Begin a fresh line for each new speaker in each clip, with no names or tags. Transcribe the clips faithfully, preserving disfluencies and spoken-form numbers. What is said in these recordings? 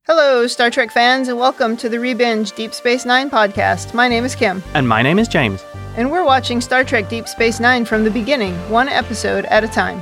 Hello, Star Trek fans, and welcome to the Rebinge Deep Space Nine podcast. My name is Kim.
And my name is James.
And we're watching Star Trek Deep Space Nine from the beginning, one episode at a time.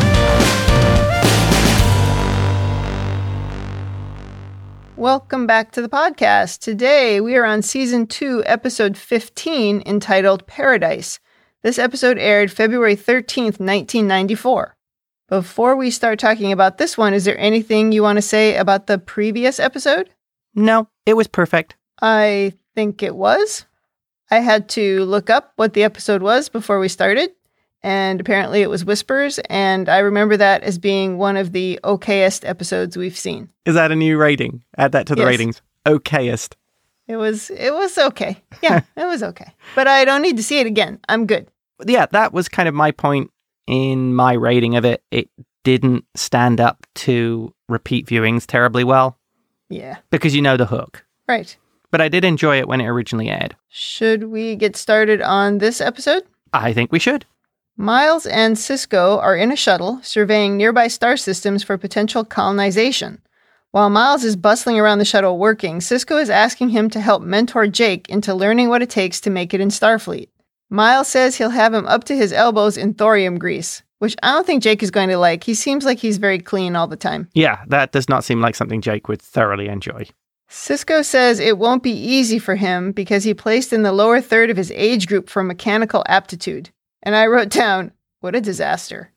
Welcome back to the podcast. Today, we are on Season two, Episode fifteen, entitled Paradise. This episode aired February thirteenth, nineteen ninety-four. Before we start talking about this one, is there anything you want to say about the previous episode?
No, it was perfect.
I think it was. I had to look up what the episode was before we started, and apparently it was Whispers, and I remember that as being one of the okayest episodes we've seen.
Is that a new rating? Add that to the
Yes.
ratings. Okayest.
It was it was okay. Yeah, it was okay. But I don't need to see it again. I'm good.
Yeah, that was kind of my point in my rating of it. It didn't stand up to repeat viewings terribly well.
Yeah.
Because you know the hook.
Right.
But I did enjoy it when it originally aired.
Should we get started on this episode?
I think we should.
Miles and Sisko are in a shuttle, surveying nearby star systems for potential colonization. While Miles is bustling around the shuttle working, Sisko is asking him to help mentor Jake into learning what it takes to make it in Starfleet. Miles says he'll have him up to his elbows in thorium grease, which I don't think Jake is going to like. He seems like he's very clean all the time.
Yeah, that does not seem like something Jake would thoroughly enjoy.
Sisko says it won't be easy for him because he placed in the lower third of his age group for mechanical aptitude. And I wrote down, what a disaster.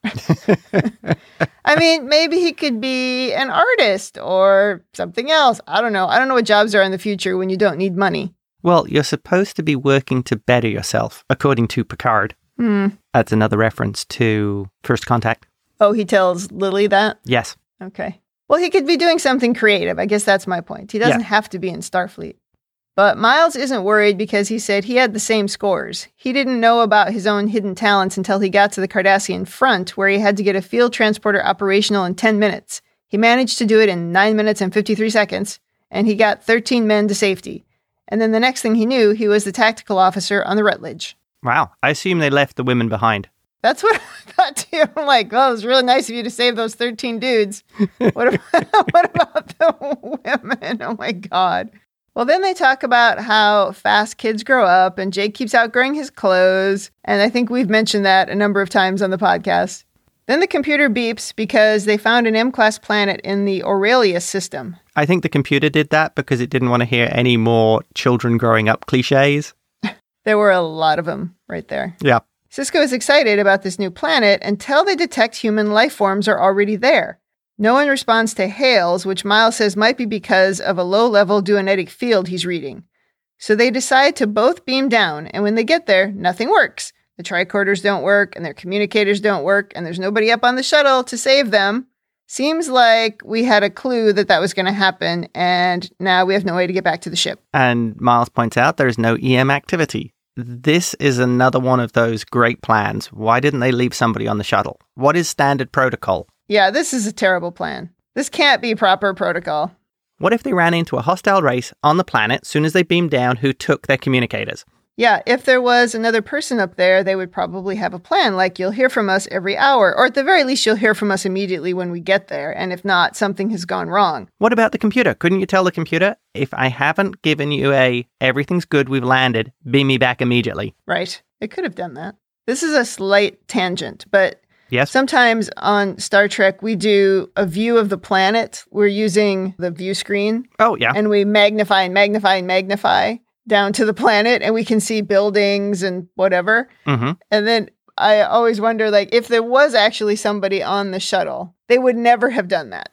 I mean, maybe he could be an artist or something else. I don't know. I don't know what jobs are in the future when you don't need money.
Well, you're supposed to be working to better yourself, according to Picard.
Hmm.
That's another reference to First Contact.
Oh, he tells Lily that?
Yes.
Okay. Well, he could be doing something creative. I guess that's my point. He doesn't
Yeah.
have to be in Starfleet. But Miles isn't worried because he said he had the same scores. He didn't know about his own hidden talents until he got to the Cardassian front, where he had to get a field transporter operational in ten minutes. He managed to do it in nine minutes and fifty-three seconds, and he got thirteen men to safety. And then the next thing he knew, he was the tactical officer on the Rutledge.
Wow. I assume they left the women behind.
That's what I thought too. I'm like, well, it was really nice of you to save those thirteen dudes. What about, what about the women? Oh my God. Well, then they talk about how fast kids grow up and Jake keeps outgrowing his clothes. And I think we've mentioned that a number of times on the podcast. Then the computer beeps because they found an M-class planet in the Aurelius system.
I think the computer did that because it didn't want to hear any more children growing up cliches.
There were a lot of them right there.
Yeah.
Sisko is excited about this new planet until they detect human life forms are already there. No one responds to hails, which Miles says might be because of a low-level duonetic field he's reading. So they decide to both beam down, and when they get there, nothing works. The tricorders don't work, and their communicators don't work, and there's nobody up on the shuttle to save them. Seems like we had a clue that that was going to happen, and now we have no way to get back to the ship.
And Miles points out there is no E M activity. This is another one of those great plans. Why didn't they leave somebody on the shuttle? What is standard protocol?
Yeah, this is a terrible plan. This can't be proper protocol.
What if they ran into a hostile race on the planet soon as they beamed down who took their communicators?
Yeah, if there was another person up there, they would probably have a plan, like you'll hear from us every hour, or at the very least, you'll hear from us immediately when we get there, and if not, something has gone wrong.
What about the computer? Couldn't you tell the computer, if I haven't given you a everything's good, we've landed, beam me back immediately?
Right. It could have done that. This is a slight tangent, but
yes.
Sometimes on Star Trek, we do a view of the planet. We're using the view screen.
Oh, yeah.
And we magnify and magnify and magnify down to the planet, and we can see buildings and whatever.
Mm-hmm.
And then I always wonder, like, if there was actually somebody on the shuttle, they would never have done that.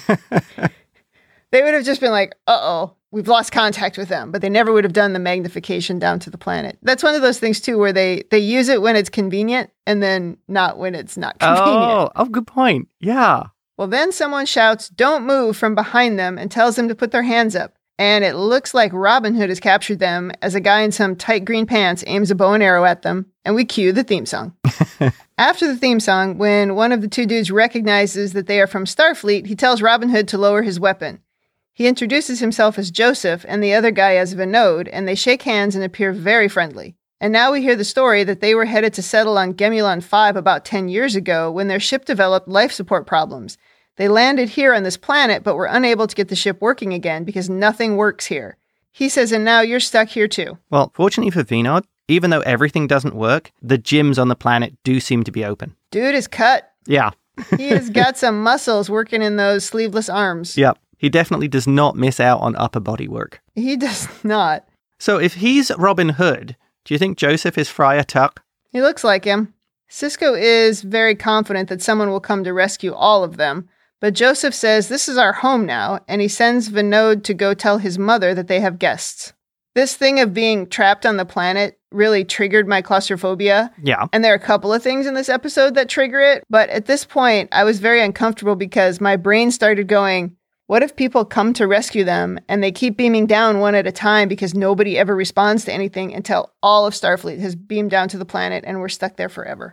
They would have just been like, uh-oh, we've lost contact with them. But they never would have done the magnification down to the planet. That's one of those things, too, where they, they use it when it's convenient and then not when it's not convenient.
Oh, oh, good point. Yeah.
Well, then someone shouts, "Don't move," from behind them and tells them to put their hands up. And it looks like Robin Hood has captured them as a guy in some tight green pants aims a bow and arrow at them, and we cue the theme song. After the theme song, when one of the two dudes recognizes that they are from Starfleet, he tells Robin Hood to lower his weapon. He introduces himself as Joseph and the other guy as Vinod, and they shake hands and appear very friendly. And now we hear the story that they were headed to settle on Gemulon five about ten years ago when their ship developed life support problems. They landed here on this planet, but were unable to get the ship working again because nothing works here. He says, and now you're stuck here too.
Well, fortunately for Vinod, even though everything doesn't work, the gyms on the planet do seem to be open.
Dude is cut.
Yeah.
He has got some muscles working in those sleeveless arms.
Yep. He definitely does not miss out on upper body work.
He does not.
So if he's Robin Hood, do you think Joseph is Friar Tuck?
He looks like him. Sisko is very confident that someone will come to rescue all of them. But Joseph says this is our home now, and he sends Vinod to go tell his mother that they have guests. This thing of being trapped on the planet really triggered my claustrophobia.
Yeah.
And there are a couple of things in this episode that trigger it. But at this point, I was very uncomfortable because my brain started going, what if people come to rescue them and they keep beaming down one at a time because nobody ever responds to anything until all of Starfleet has beamed down to the planet and we're stuck there forever?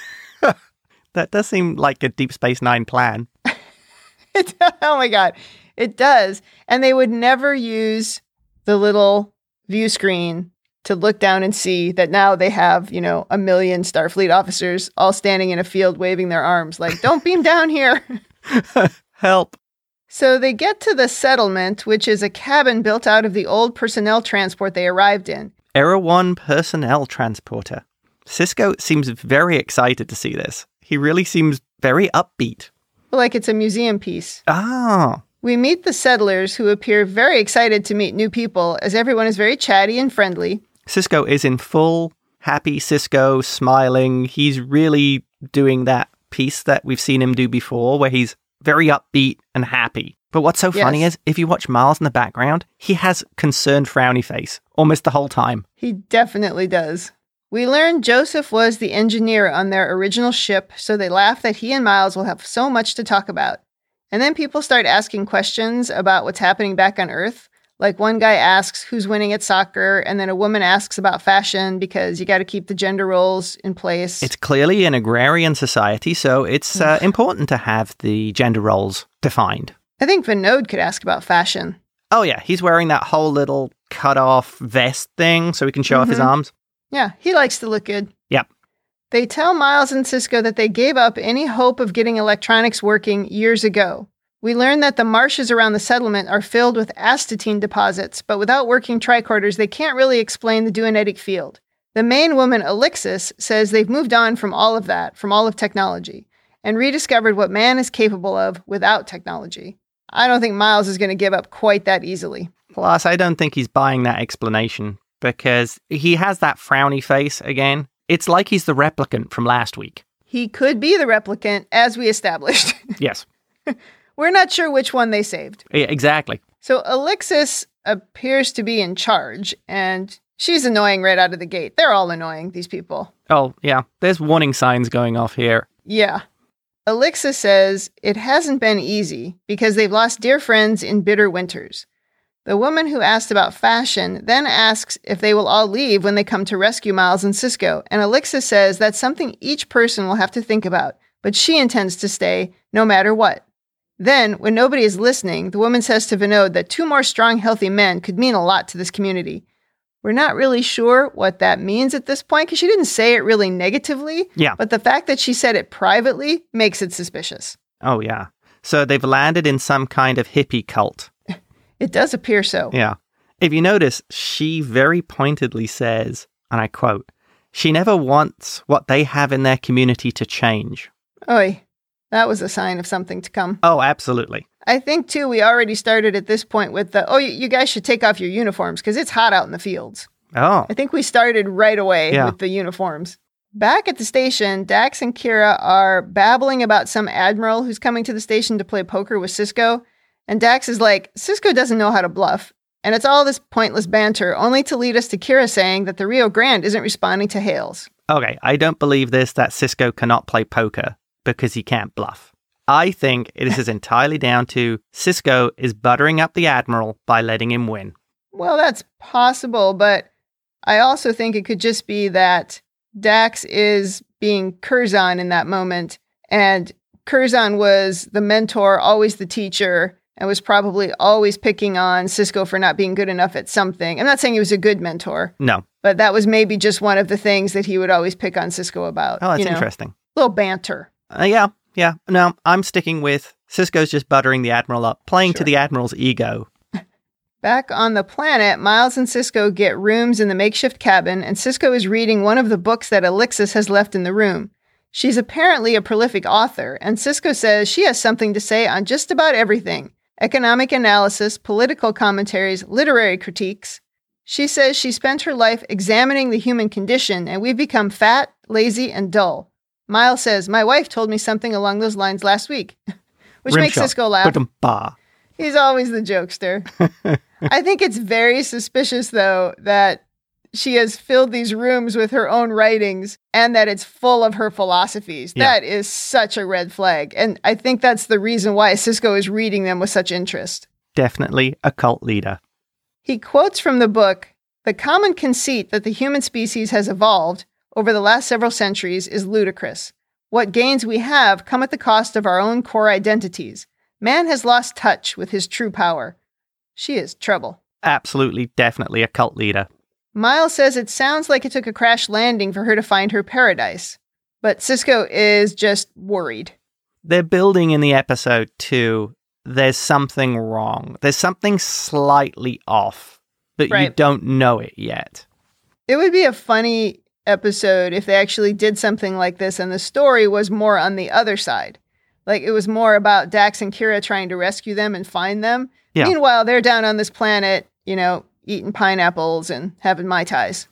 That does seem like a Deep Space Nine plan.
It, oh my God. It does. And they would never use the little view screen to look down and see that now they have, you know, a million Starfleet officers all standing in a field waving their arms like, don't beam down here.
Help.
So they get to the settlement, which is a cabin built out of the old personnel transport they arrived in.
Era one personnel transporter. Sisko seems very excited to see this. He really seems very upbeat.
Like it's a museum piece.
Ah.
We meet the settlers who appear very excited to meet new people as everyone is very chatty and friendly.
Sisko is in full happy Sisko, smiling. He's really doing that piece that we've seen him do before where he's very upbeat and happy. But what's so
Yes.
funny is if you watch Miles in the background, he has concerned frowny face almost the whole time.
He definitely does. We learn Joseph was the engineer on their original ship, so they laugh that he and Miles will have so much to talk about. And then people start asking questions about what's happening back on Earth. Like one guy asks who's winning at soccer, and then a woman asks about fashion because you got to keep the gender roles in place.
It's clearly an agrarian society, so it's uh, important to have the gender roles defined.
I think Vinod could ask about fashion.
Oh yeah, he's wearing that whole little cut-off vest thing so he can show off his
Mhm.
arms.
Yeah, he likes to look good.
Yep.
They tell Miles and Sisko that they gave up any hope of getting electronics working years ago. We learn that the marshes around the settlement are filled with astatine deposits, but without working tricorders, they can't really explain the duonetic field. The main woman, Elixis, says they've moved on from all of that, from all of technology, and rediscovered what man is capable of without technology. I don't think Miles is going to give up quite that easily.
Plus, I don't think he's buying that explanation because he has that frowny face again. It's like he's the replicant from last week.
He could be the replicant, as we established.
Yes.
We're not sure which one they saved.
Yeah, exactly.
So Elixis appears to be in charge, and she's annoying right out of the gate. They're all annoying, these people.
Oh, yeah. There's warning signs going off here.
Yeah. Elixis says it hasn't been easy because they've lost dear friends in bitter winters. The woman who asked about fashion then asks if they will all leave when they come to rescue Miles and Sisko, and Elixis says that's something each person will have to think about, but she intends to stay no matter what. Then, when nobody is listening, the woman says to Vinod that two more strong, healthy men could mean a lot to this community. We're not really sure what that means at this point because she didn't say it really negatively.
Yeah.
But the fact that she said it privately makes it suspicious.
Oh, yeah. So they've landed in some kind of hippie cult.
It does appear so.
Yeah. If you notice, she very pointedly says, and I quote, she never wants what they have in their community to change.
Oy, that was a sign of something to come.
Oh, absolutely.
I think, too, we already started at this point with the, oh, you, you guys should take off your uniforms because it's hot out in the fields.
Oh.
I think we started right away
Yeah.
with the uniforms. Back at the station, Dax and Kira are babbling about some admiral who's coming to the station to play poker with Sisko. And Dax is like, Sisko doesn't know how to bluff. And it's all this pointless banter, only to lead us to Kira saying that the Rio Grande isn't responding to hails.
Okay, I don't believe this that Sisko cannot play poker because he can't bluff. I think it is entirely down to Sisko is buttering up the Admiral by letting him win.
Well, that's possible, but I also think it could just be that Dax is being Curzon in that moment, and Curzon was the mentor, always the teacher, and was probably always picking on Sisko for not being good enough at something. I'm not saying he was a good mentor.
No.
But that was maybe just one of the things that he would always pick on Sisko about.
Oh, that's
you know?
interesting.
Little banter.
Uh, yeah, yeah. No, I'm sticking with Sisko's just buttering the Admiral up, playing
Sure.
to the Admiral's ego.
Back on the planet, Miles and Sisko get rooms in the makeshift cabin, and Sisko is reading one of the books that Alexis has left in the room. She's apparently a prolific author, and Sisko says she has something to say on just about everything. Economic analysis, political commentaries, literary critiques. She says she spent her life examining the human condition, and we've become fat, lazy, and dull. Miles says, my wife told me something along those lines last week, which
Rim
makes
shot.
Sisko laugh.
Ba-dum-ba.
He's always the jokester. I think it's very suspicious, though, that she has filled these rooms with her own writings and that it's full of her philosophies.
Yeah.
That is such a red flag. And I think that's the reason why Sisko is reading them with such interest.
Definitely a cult leader.
He quotes from the book, "The common conceit that the human species has evolved over the last several centuries is ludicrous. What gains we have come at the cost of our own core identities. Man has lost touch with his true power." She is trouble.
Absolutely, definitely a cult leader.
Miles says it sounds like it took a crash landing for her to find her paradise. But Sisko is just worried.
They're building in the episode, too. There's something wrong. There's something slightly off, but
Right.
you don't know it yet.
It would be a funny episode if they actually did something like this and the story was more on the other side. Like it was more about Dax and Kira trying to rescue them and find them.
Yeah.
Meanwhile, they're down on this planet, you know, eating pineapples and having Mai Tais.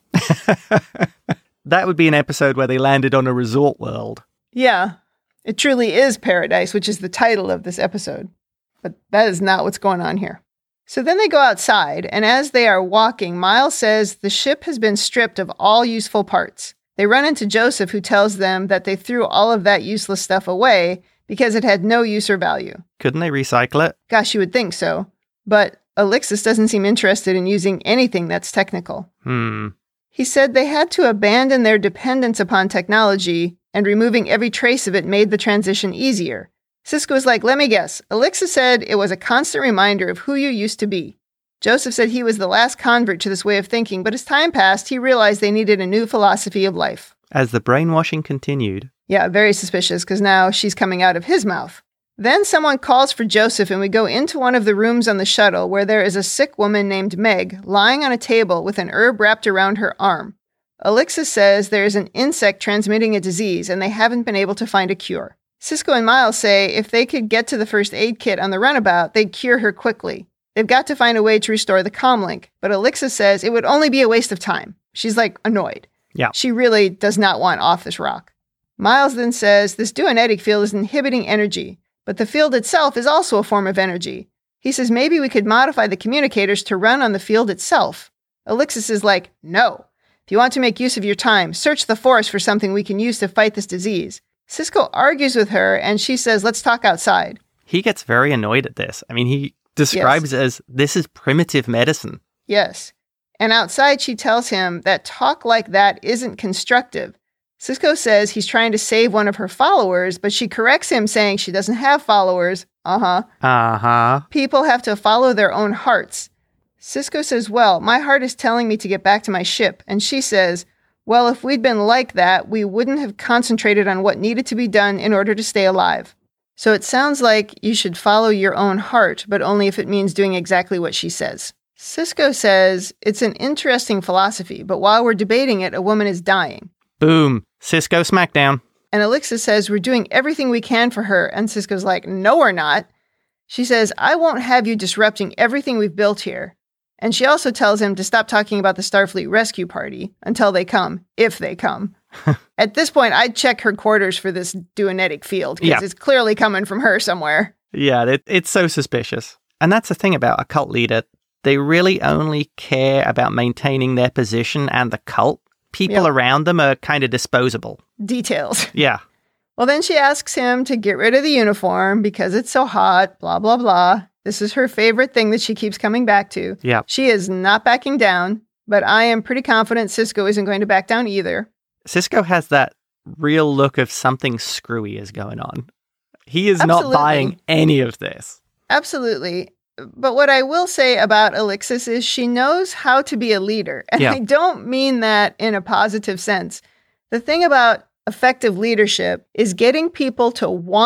That would be an episode where they landed on a resort world.
Yeah, it truly is paradise, which is the title of this episode. But that is not what's going on here. So then they go outside, and as they are walking, Miles says the ship has been stripped of all useful parts. They run into Joseph, who tells them that they threw all of that useless stuff away because it had no use or value.
Couldn't they recycle it?
Gosh, you would think so. But Alexis doesn't seem interested in using anything that's technical.
Hmm.
He said they had to abandon their dependence upon technology, and removing every trace of it made the transition easier. Sisko was like, let me guess. Alexis said it was a constant reminder of who you used to be. Joseph said he was the last convert to this way of thinking, but as time passed, he realized they needed a new philosophy of life.
As the brainwashing continued.
Yeah, very suspicious, because now she's coming out of his mouth. Then someone calls for Joseph, and we go into one of the rooms on the shuttle where there is a sick woman named Meg lying on a table with an herb wrapped around her arm. Alexis says there is an insect transmitting a disease, and they haven't been able to find a cure. Sisko and Miles say if they could get to the first aid kit on the runabout, they'd cure her quickly. They've got to find a way to restore the comlink, but Alexis says it would only be a waste of time. She's like annoyed.
Yeah.
She really does not want off this rock. Miles then says this duonetic field is inhibiting energy, but the field itself is also a form of energy. He says maybe we could modify the communicators to run on the field itself. Alexis is like, no. If you want to make use of your time, search the forest for something we can use to fight this disease. Sisko argues with her, and she says, let's talk outside.
He gets very annoyed at this. I mean, he describes it as, this is primitive medicine.
Yes. And outside, she tells him that talk like that isn't constructive. Sisko says he's trying to save one of her followers, but she corrects him, saying she doesn't have followers. Uh-huh.
Uh-huh.
People have to follow their own hearts. Sisko says, well, my heart is telling me to get back to my ship. And she says, well, if we'd been like that, we wouldn't have concentrated on what needed to be done in order to stay alive. So it sounds like you should follow your own heart, but only if it means doing exactly what she says. Sisko says, it's an interesting philosophy, but while we're debating it, a woman is dying.
Boom. Sisko smackdown.
And Alexis says, we're doing everything we can for her. And Sisko's like, no, we're not. She says, I won't have you disrupting everything we've built here. And she also tells him to stop talking about the Starfleet rescue party until they come, if they come. At this point, I'd check her quarters for this duonetic field, because
Yeah.
it's clearly coming from her somewhere.
Yeah, it, it's so suspicious. And that's the thing about a cult leader. They really only care about maintaining their position and the cult. People
Yep.
around them are kind of disposable.
Details.
Yeah.
Well, then she asks him to get rid of the uniform because it's so hot, blah, blah, blah. This is her favorite thing that she keeps coming back to.
Yeah.
She is not backing down, but I am pretty confident Sisko isn't going to back down either.
Sisko has that real look of something screwy is going on. He is
Absolutely.
not buying any of this.
Absolutely. But what I will say about Alexis is she knows how to be a leader. And
Yeah.
I don't mean that in a positive sense. The thing about effective leadership is getting people to want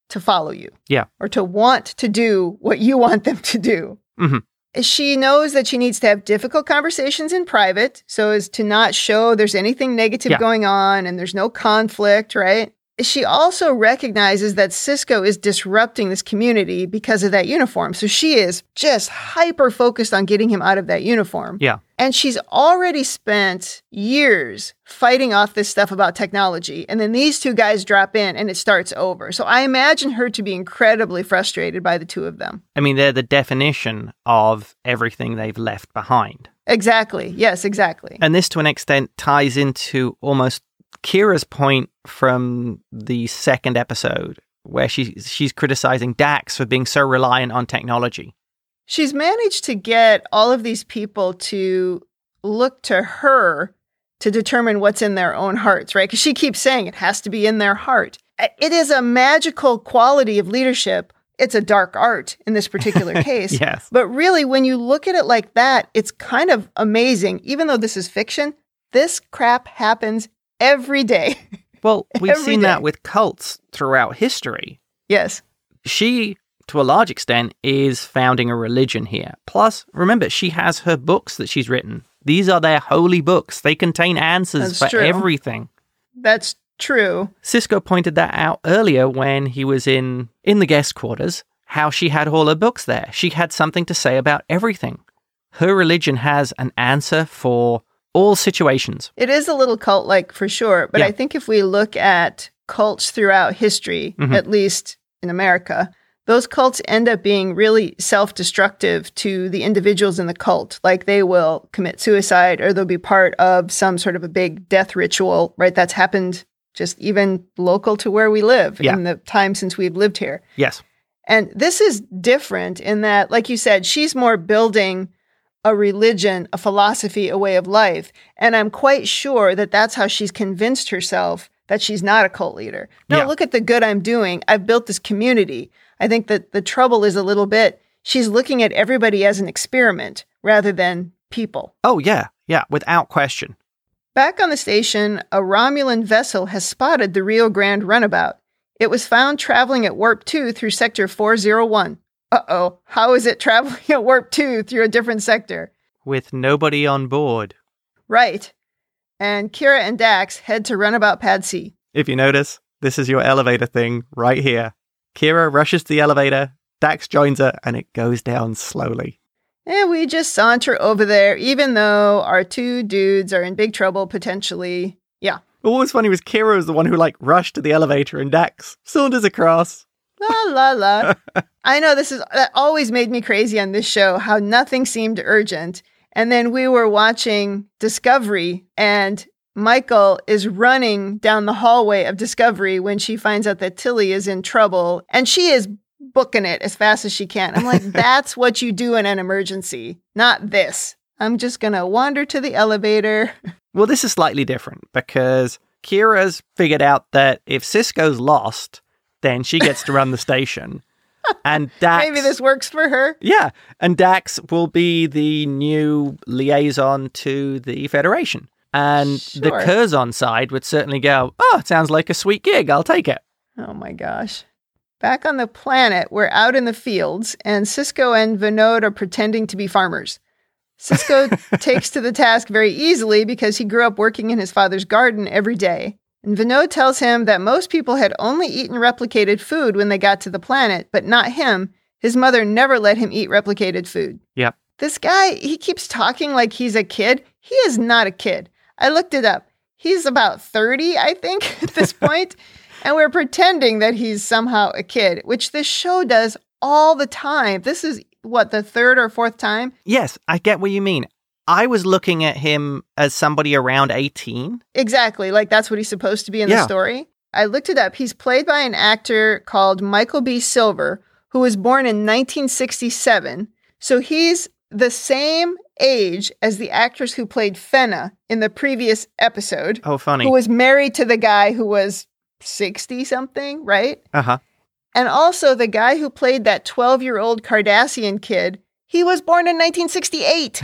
to follow you.
Yeah.
Or to want to do what you want them to do.
Mm-hmm.
She knows that she needs to have difficult conversations in private so as to not show there's anything negative
Yeah.
going on and there's no conflict, right? She also recognizes that Sisko is disrupting this community because of that uniform. So she is just hyper focused on getting him out of that uniform.
Yeah.
And she's already spent years fighting off this stuff about technology. And then these two guys drop in and it starts over. So I imagine her to be incredibly frustrated by the two of them.
I mean, they're the definition of everything they've left behind.
Exactly. Yes, exactly.
And this, to an extent, ties into almost Kira's point from the second episode, where she, she's criticizing Dax for being so reliant on technology.
She's managed to get all of these people to look to her to determine what's in their own hearts, right? Because she keeps saying it has to be in their heart. It is a magical quality of leadership. It's a dark art in this particular case.
Yes.
But really, when you look at it like that, it's kind of amazing. Even though this is fiction, this crap happens every day.
Well, we've
Every
seen
day.
that with cults throughout history.
Yes.
She, to a large extent, is founding a religion here. Plus, remember, she has her books that she's written. These are their holy books. They contain answers
That's
for
true.
everything.
That's true.
Sisko pointed that out earlier when he was in, in the guest quarters, how she had all her books there. She had something to say about everything. Her religion has an answer for all situations.
It is a little cult-like for sure, but
Yeah.
I think if we look at cults throughout history,
Mhm.
at least in America, those cults end up being really self-destructive to the individuals in the cult. Like they will commit suicide or they'll be part of some sort of a big death ritual, right? That's happened just even local to where we live
Yeah.
in the time since we've lived here.
Yes.
And this is different in that, like you said, she's more building a religion, a philosophy, a way of life. And I'm quite sure that that's how she's convinced herself that she's not a cult leader. No,
Yeah.
look at the good I'm doing. I've built this community. I think that the trouble is a little bit, she's looking at everybody as an experiment rather than people.
Oh, yeah. Yeah, without question.
Back on the station, a Romulan vessel has spotted the Rio Grande runabout. It was found traveling at warp two through sector four oh one. Uh-oh, how is it traveling at warp two through a different sector?
With nobody on board.
Right. And Kira and Dax head to runabout pad C.
If you notice, this is your elevator thing right here. Kira rushes to the elevator, Dax joins her, and it goes down slowly.
And we just saunter over there, even though our two dudes are in big trouble, potentially. Yeah.
What was funny was Kira was the one who, like, rushed to the elevator, and Dax saunters across.
La, la, la. I know this is, that always made me crazy on this show, how nothing seemed urgent. And then we were watching Discovery, and Michael is running down the hallway of Discovery when she finds out that Tilly is in trouble, and she is booking it as fast as she can. I'm like, that's what you do in an emergency, not this. I'm just going to wander to the elevator.
Well, this is slightly different, because Kira's figured out that if Sisko's lost, then she gets to run the station. And Dax...
Maybe this works for her.
Yeah, and Dax will be the new liaison to the Federation. And
Sure.
the Curzon side would certainly go, oh, it sounds like a sweet gig, I'll take it.
Oh my gosh. Back on the planet, we're out in the fields, and Sisko and Vinod are pretending to be farmers. Sisko takes to the task very easily because he grew up working in his father's garden every day. And Vinod tells him that most people had only eaten replicated food when they got to the planet, but not him. His mother never let him eat replicated food.
Yep.
This guy, he keeps talking like he's a kid. He is not a kid. I looked it up. He's about thirty, I think, at this point. And we're pretending that he's somehow a kid, which this show does all the time. This is, what, the third or fourth time?
Yes, I get what you mean. I was looking at him as somebody around eighteen.
Exactly. Like, that's what he's supposed to be in
Yeah.
the story. I looked it up. He's played by an actor called Michael B. Silver, who was born in nineteen sixty-seven. So he's the same age as the actress who played Fenna in the previous episode,
Oh, funny.
who was married to the guy who was sixty-something, right?
Uh-huh.
And also the guy who played that twelve-year-old Cardassian kid, he was born in nineteen sixty-eight.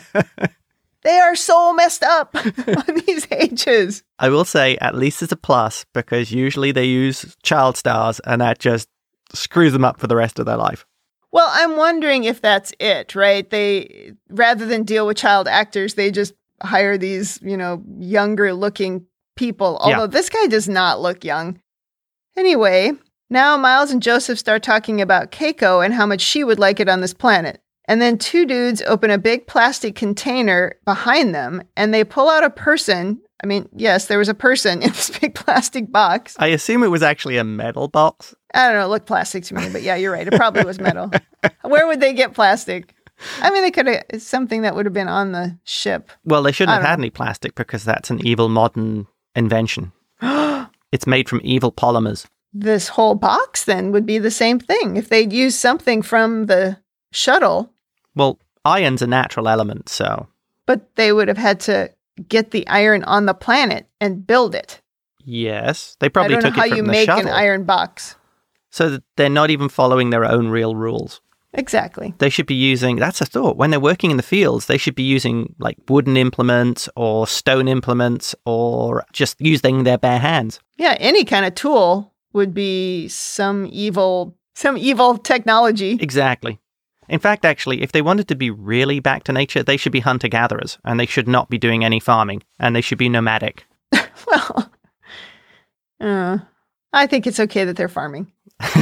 They are so messed up on these ages.
I will say, at least it's a plus, because usually they use child stars, and that just screws them up for the rest of their life.
Well, I'm wondering if that's it, right? They, rather than deal with child actors, they just hire these, you know, younger looking people. Although
Yeah.
this guy does not look young. Anyway, now Miles and Joseph start talking about Keiko and how much she would like it on this planet. And then two dudes open a big plastic container behind them and they pull out a person. I mean, yes, there was a person in this big plastic box.
I assume it was actually a metal box.
I don't know, it looked plastic to me, but yeah, you're right. It probably was metal. Where would they get plastic? I mean, they could have, it's something that would have been on the ship.
Well, they shouldn't
I
have
don't
had
know.
any plastic because that's an evil modern invention. It's made from evil polymers.
This whole box then would be the same thing. If they'd used something from the shuttle,
Well, iron's a natural element, so
but they would have had to get the iron on the planet and build it.
yes, they probably
I don't
took
know how
it from
you
the
make
shuttle.
an iron box.
So that they're not even following their own real rules.
Exactly.
They should be using, that's a thought, when they're working in the fields, they should be using like wooden implements or stone implements or just using their bare hands.
Yeah, any kind of tool would be some evil, some evil technology.
Exactly. In fact, actually, if they wanted to be really back to nature, they should be hunter-gatherers and they should not be doing any farming and they should be nomadic.
Well, uh, I think it's okay that they're farming.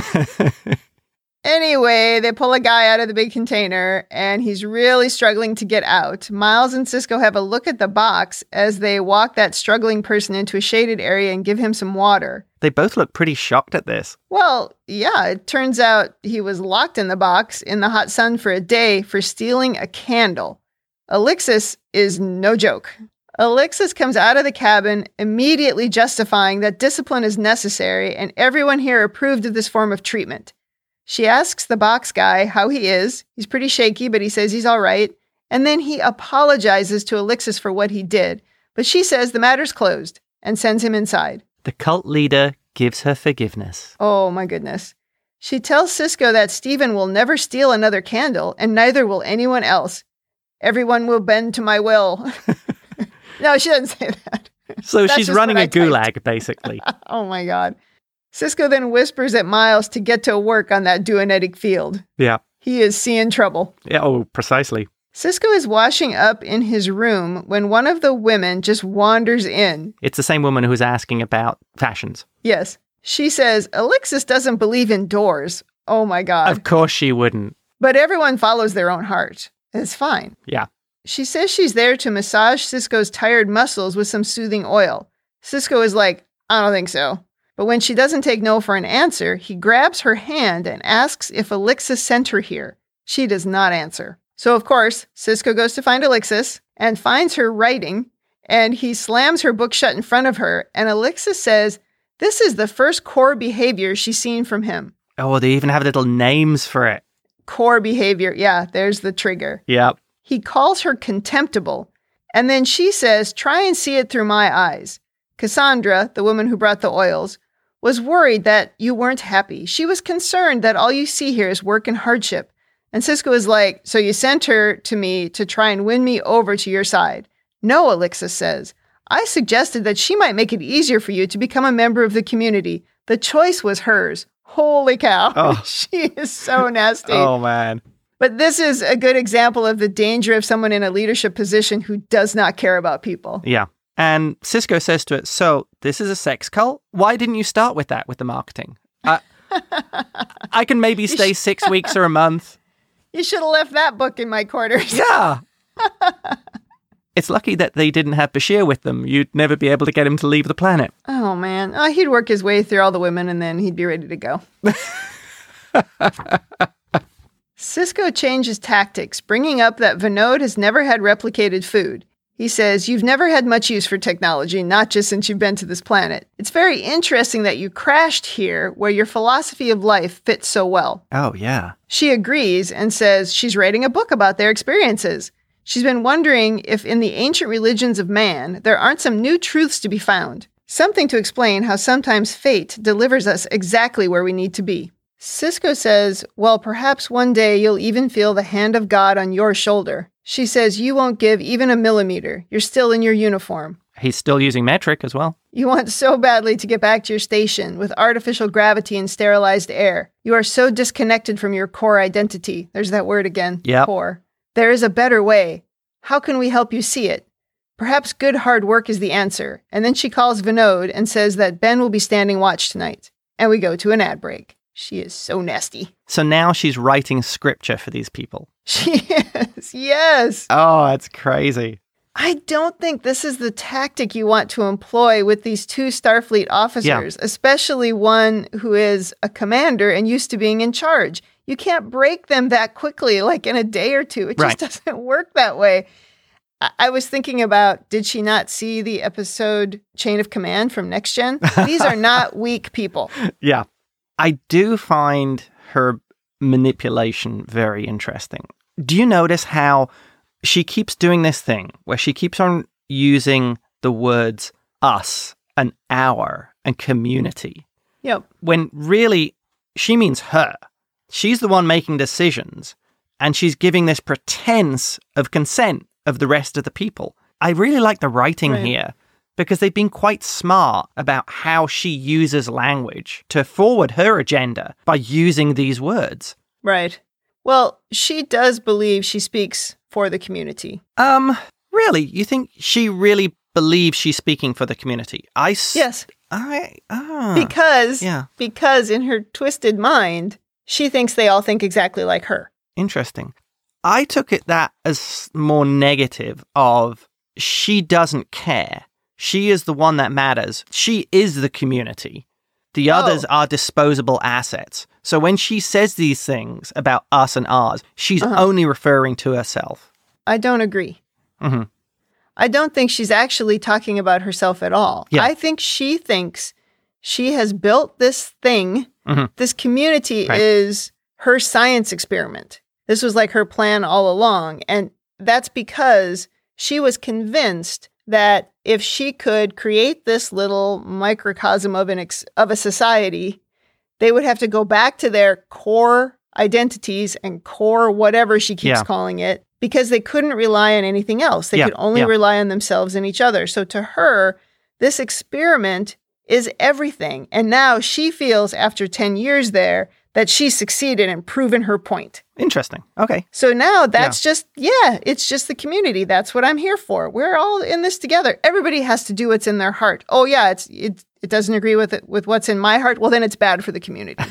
Anyway, they pull a guy out of the big container, and he's really struggling to get out. Miles and Cisco have a look at the box as they walk that struggling person into a shaded area and give him some water.
They both look pretty shocked at this.
Well, yeah, it turns out he was locked in the box in the hot sun for a day for stealing a candle. Alexis is no joke. Alexis comes out of the cabin, immediately justifying that discipline is necessary, and everyone here approved of this form of treatment. She asks the box guy how he is. He's pretty shaky, but he says he's all right. And then he apologizes to Alexis for what he did. But she says the matter's closed and sends him inside.
The cult leader gives her forgiveness.
Oh, my goodness. She tells Cisco that Stephen will never steal another candle, and neither will anyone else. Everyone will bend to my will. No, she doesn't say that.
So
That's
she's
just
running
what
a
I typed.
gulag, basically.
Oh, my God. Cisco then whispers at Miles to get to work on that duonetic field.
Yeah.
He is seeing trouble.
Yeah. Oh, precisely.
Cisco is washing up in his room when one of the women just wanders in.
It's the same woman who was asking about fashions.
Yes. She says, Alexis doesn't believe in doors. Oh, my God.
Of course she wouldn't.
But everyone follows their own heart. It's fine.
Yeah.
She says she's there to massage Cisco's tired muscles with some soothing oil. Cisco is like, I don't think so. But when she doesn't take no for an answer, he grabs her hand and asks if Alexis sent her here. She does not answer. So, of course, Cisco goes to find Alexis and finds her writing, and he slams her book shut in front of her, and Alexis says this is the first core behavior she's seen from him.
Oh, they even have little names for it.
Core behavior. Yeah, there's the trigger.
Yep.
He calls her contemptible, and then she says, try and see it through my eyes. Cassandra, the woman who brought the oils, was worried that you weren't happy. She was concerned that all you see here is work and hardship. And Cisco is like, so you sent her to me to try and win me over to your side. No, Alexis says. I suggested that she might make it easier for you to become a member of the community. The choice was hers. Holy cow.
Oh.
She is so nasty.
Oh, man.
But this is a good example of the danger of someone in a leadership position who does not care about people.
Yeah. And Cisco says to it, so this is a sex cult? Why didn't you start with that with the marketing? Uh, I can maybe stay six weeks or a month.
You should have left that book in my quarters.
Yeah. It's lucky that they didn't have Bashir with them. You'd never be able to get him to leave the planet.
Oh, man. Oh, he'd work his way through all the women and then he'd be ready to go. Cisco changes tactics, bringing up that Vinod has never had replicated food. He says, you've never had much use for technology, not just since you've been to this planet. It's very interesting that you crashed here where your philosophy of life fits so well.
Oh, yeah.
She agrees and says she's writing a book about their experiences. She's been wondering if in the ancient religions of man, there aren't some new truths to be found. Something to explain how sometimes fate delivers us exactly where we need to be. Cisco says, well, perhaps one day you'll even feel the hand of God on your shoulder. She says you won't give even a millimeter. You're still in your uniform.
He's still using metric as well.
You want so badly to get back to your station with artificial gravity and sterilized air. You are so disconnected from your core identity. There's that word again.
Yep.
Core. There is a better way. How can we help you see it? Perhaps good hard work is the answer. And then she calls Vinod and says that Ben will be standing watch tonight. And we go to an ad break. She is so nasty.
So now she's writing scripture for these people.
She is. Yes.
Oh, that's crazy.
I don't think this is the tactic you want to employ with these two Starfleet officers, yeah. especially one who is a commander and used to being in charge. You can't break them that quickly, like in a day or two. It just right. doesn't work that way. I-, I was thinking about, did she not see the episode Chain of Command from Next Gen? These are not weak people.
Yeah. I do find her manipulation very interesting. Do you notice how she keeps doing this thing where she keeps on using the words us and our and community?
Yep.
When really she means her. She's the one making decisions, and she's giving this pretense of consent of the rest of the people. I really like the writing right. here because they've been quite smart about how she uses language to forward her agenda by using these words.
Right. Well, she does believe she speaks for the community.
Um, really? You think she really believes she's speaking for the community? I s-
Yes.
I ah.
Because
yeah.
because in her twisted mind, she thinks they all think exactly like her.
Interesting. I took it that as more negative of she doesn't care. She is the one that matters. She is the community. The others
oh.
are disposable assets. So when she says these things about us and ours, she's uh-huh. only referring to herself.
I don't agree.
Mm-hmm.
I don't think she's actually talking about herself at all.
Yeah.
I think she thinks she has built this thing.
Mm-hmm.
This community
right.
is her science experiment. This was like her plan all along. And that's because she was convinced that if she could create this little microcosm of an ex- of a society, they would have to go back to their core identities and core whatever she keeps
yeah.
calling it, because they couldn't rely on anything else. They
yeah.
could only
yeah.
rely on themselves and each other. So to her, this experiment is everything. And now she feels, after ten years there, that she's succeeded and proven her point.
Interesting. Okay.
So now that's yeah. just, yeah, it's just the community. That's what I'm here for. We're all in this together. Everybody has to do what's in their heart. Oh, yeah, it's it, it doesn't agree with it, with what's in my heart. Well, then it's bad for the community.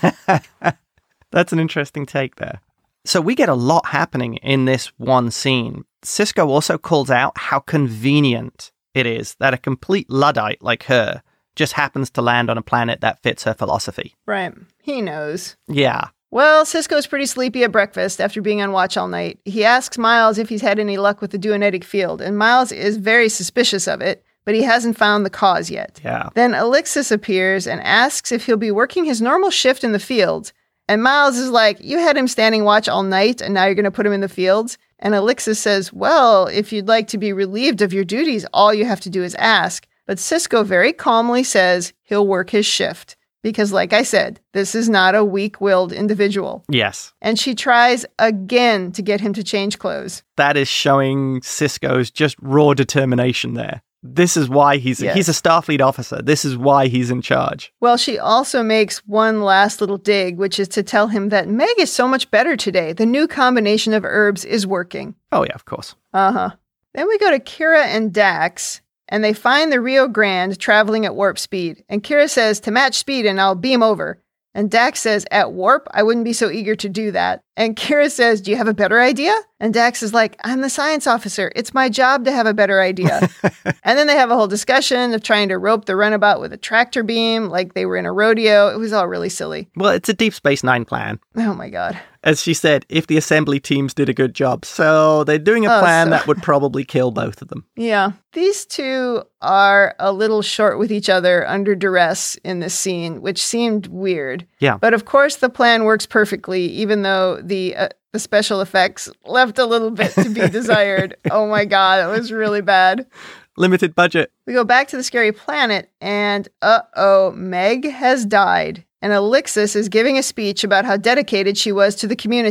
That's an interesting take there. So we get a lot happening in this one scene. Sisko also calls out how convenient it is that a complete Luddite like her just happens to land on a planet that fits her philosophy.
Right. He knows.
Yeah.
Well, Sisko's pretty sleepy at breakfast after being on watch all night. He asks Miles if he's had any luck with the Duonetic field, and Miles is very suspicious of it, but he hasn't found the cause yet.
Yeah.
Then Alexis appears and asks if he'll be working his normal shift in the fields, and Miles is like, you had him standing watch all night, and now you're going to put him in the fields? And Alexis says, well, if you'd like to be relieved of your duties, all you have to do is ask. But Sisko very calmly says he'll work his shift. Because like I said, this is not a weak-willed individual.
Yes.
And she tries again to get him to change clothes.
That is showing Sisko's just raw determination there. This is why he's
yes.
he's a Starfleet officer. This is why he's in charge.
Well, she also makes one last little dig, which is to tell him that Meg is so much better today. The new combination of herbs is working.
Oh, yeah, of course.
Uh-huh. Then we go to Kira and Dax, and they find the Rio Grande traveling at warp speed. And Kira says, to match speed and I'll beam over. And Dax says, at warp, I wouldn't be so eager to do that. And Kira says, do you have a better idea? And Dax is like, I'm the science officer. It's my job to have a better idea. And then they have a whole discussion of trying to rope the runabout with a tractor beam like they were in a rodeo. It was all really silly.
Well, it's a Deep Space Nine plan.
Oh, my God.
As she said, if the assembly teams did a good job. So they're doing a
oh,
plan
so...
that would probably kill both of them.
Yeah. These two are a little short with each other under duress in this scene, which seemed weird.
Yeah.
But of course, the plan works perfectly, even though the uh, the special effects left a little bit to be desired. Oh my God, it was really bad.
Limited budget.
We go back to the scary planet, and uh-oh, Meg has died. And Alexis is giving a speech about how dedicated she was to the community.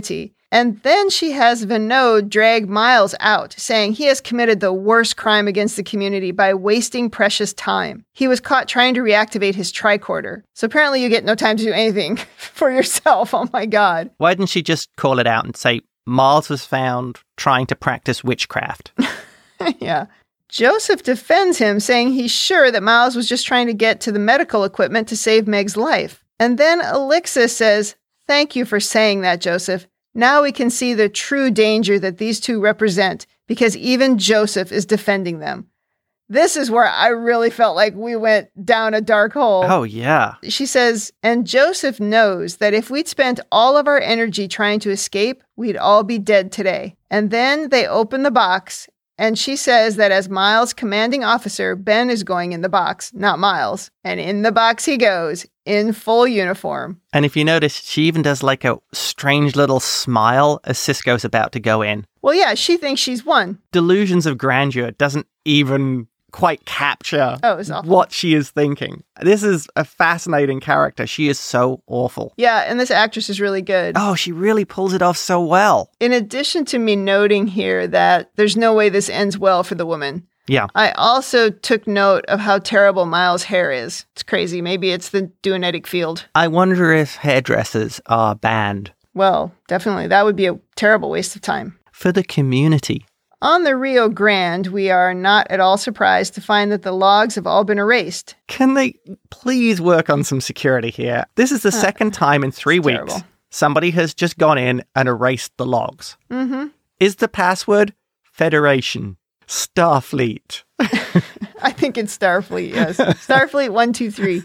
And then she has Vinod drag Miles out, saying he has committed the worst crime against the community by wasting precious time. He was caught trying to reactivate his tricorder. So apparently you get no time to do anything for yourself. Oh my God.
Why didn't she just call it out and say, Miles was found trying to practice witchcraft?
Yeah. Joseph defends him, saying he's sure that Miles was just trying to get to the medical equipment to save Meg's life. And then Elixis says, "Thank you for saying that, Joseph. Now we can see the true danger that these two represent, because even Joseph is defending them." This is where I really felt like we went down a dark hole.
Oh, yeah.
She says, and Joseph knows that if we'd spent all of our energy trying to escape, we'd all be dead today. And then they open the box, and she says that as Miles' commanding officer, Ben is going in the box, not Miles. And in the box he goes, in full uniform.
And if you notice, she even does like a strange little smile as Sisko's about to go in.
Well, yeah, she thinks she's won.
Delusions of grandeur doesn't even quite capture
oh, it's awful.
what she is thinking. This is a fascinating character. She is so awful.
Yeah, and this actress is really good.
Oh, she really pulls it off so well.
In addition to me noting here that there's no way this ends well for the woman,
yeah,
I also took note of how terrible Miles' hair is. It's crazy. Maybe it's the Duonetic field.
I wonder if hairdressers are banned.
Well, definitely. That would be a terrible waste of time.
For the community.
On the Rio Grande, we are not at all surprised to find that the logs have all been erased.
Can they please work on some security here? This is the uh, second time in three weeks terrible. somebody has just gone in and erased the logs.
Mm-hmm.
Is the password Federation? Starfleet?
I think it's Starfleet, yes. Starfleet one two three.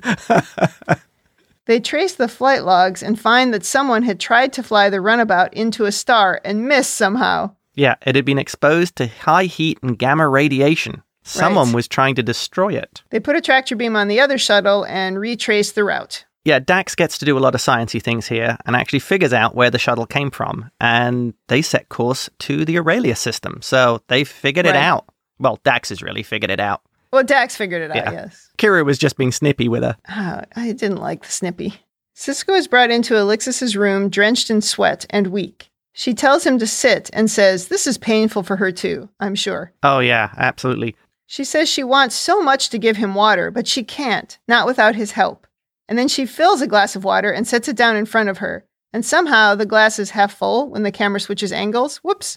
They trace the flight logs and find that someone had tried to fly the runabout into a star and missed somehow.
Yeah, it had been exposed to high heat and gamma radiation. Someone
right.
was trying to destroy it.
They put a tractor beam on the other shuttle and retraced the route.
Yeah, Dax gets to do a lot of sciencey things here and actually figures out where the shuttle came from. And they set course to the Aurelia system. So they figured
right.
it out. Well, Dax has really figured it out.
Well, Dax figured it
yeah.
out, yes.
Kira was just being snippy with her.
Oh, I didn't like the snippy. Sisko is brought into Elixis' room drenched in sweat and weak. She tells him to sit and says this is painful for her too, I'm sure.
Oh, yeah, absolutely.
She says she wants so much to give him water, but she can't, not without his help. And then she fills a glass of water and sets it down in front of her. And somehow the glass is half full when the camera switches angles. Whoops.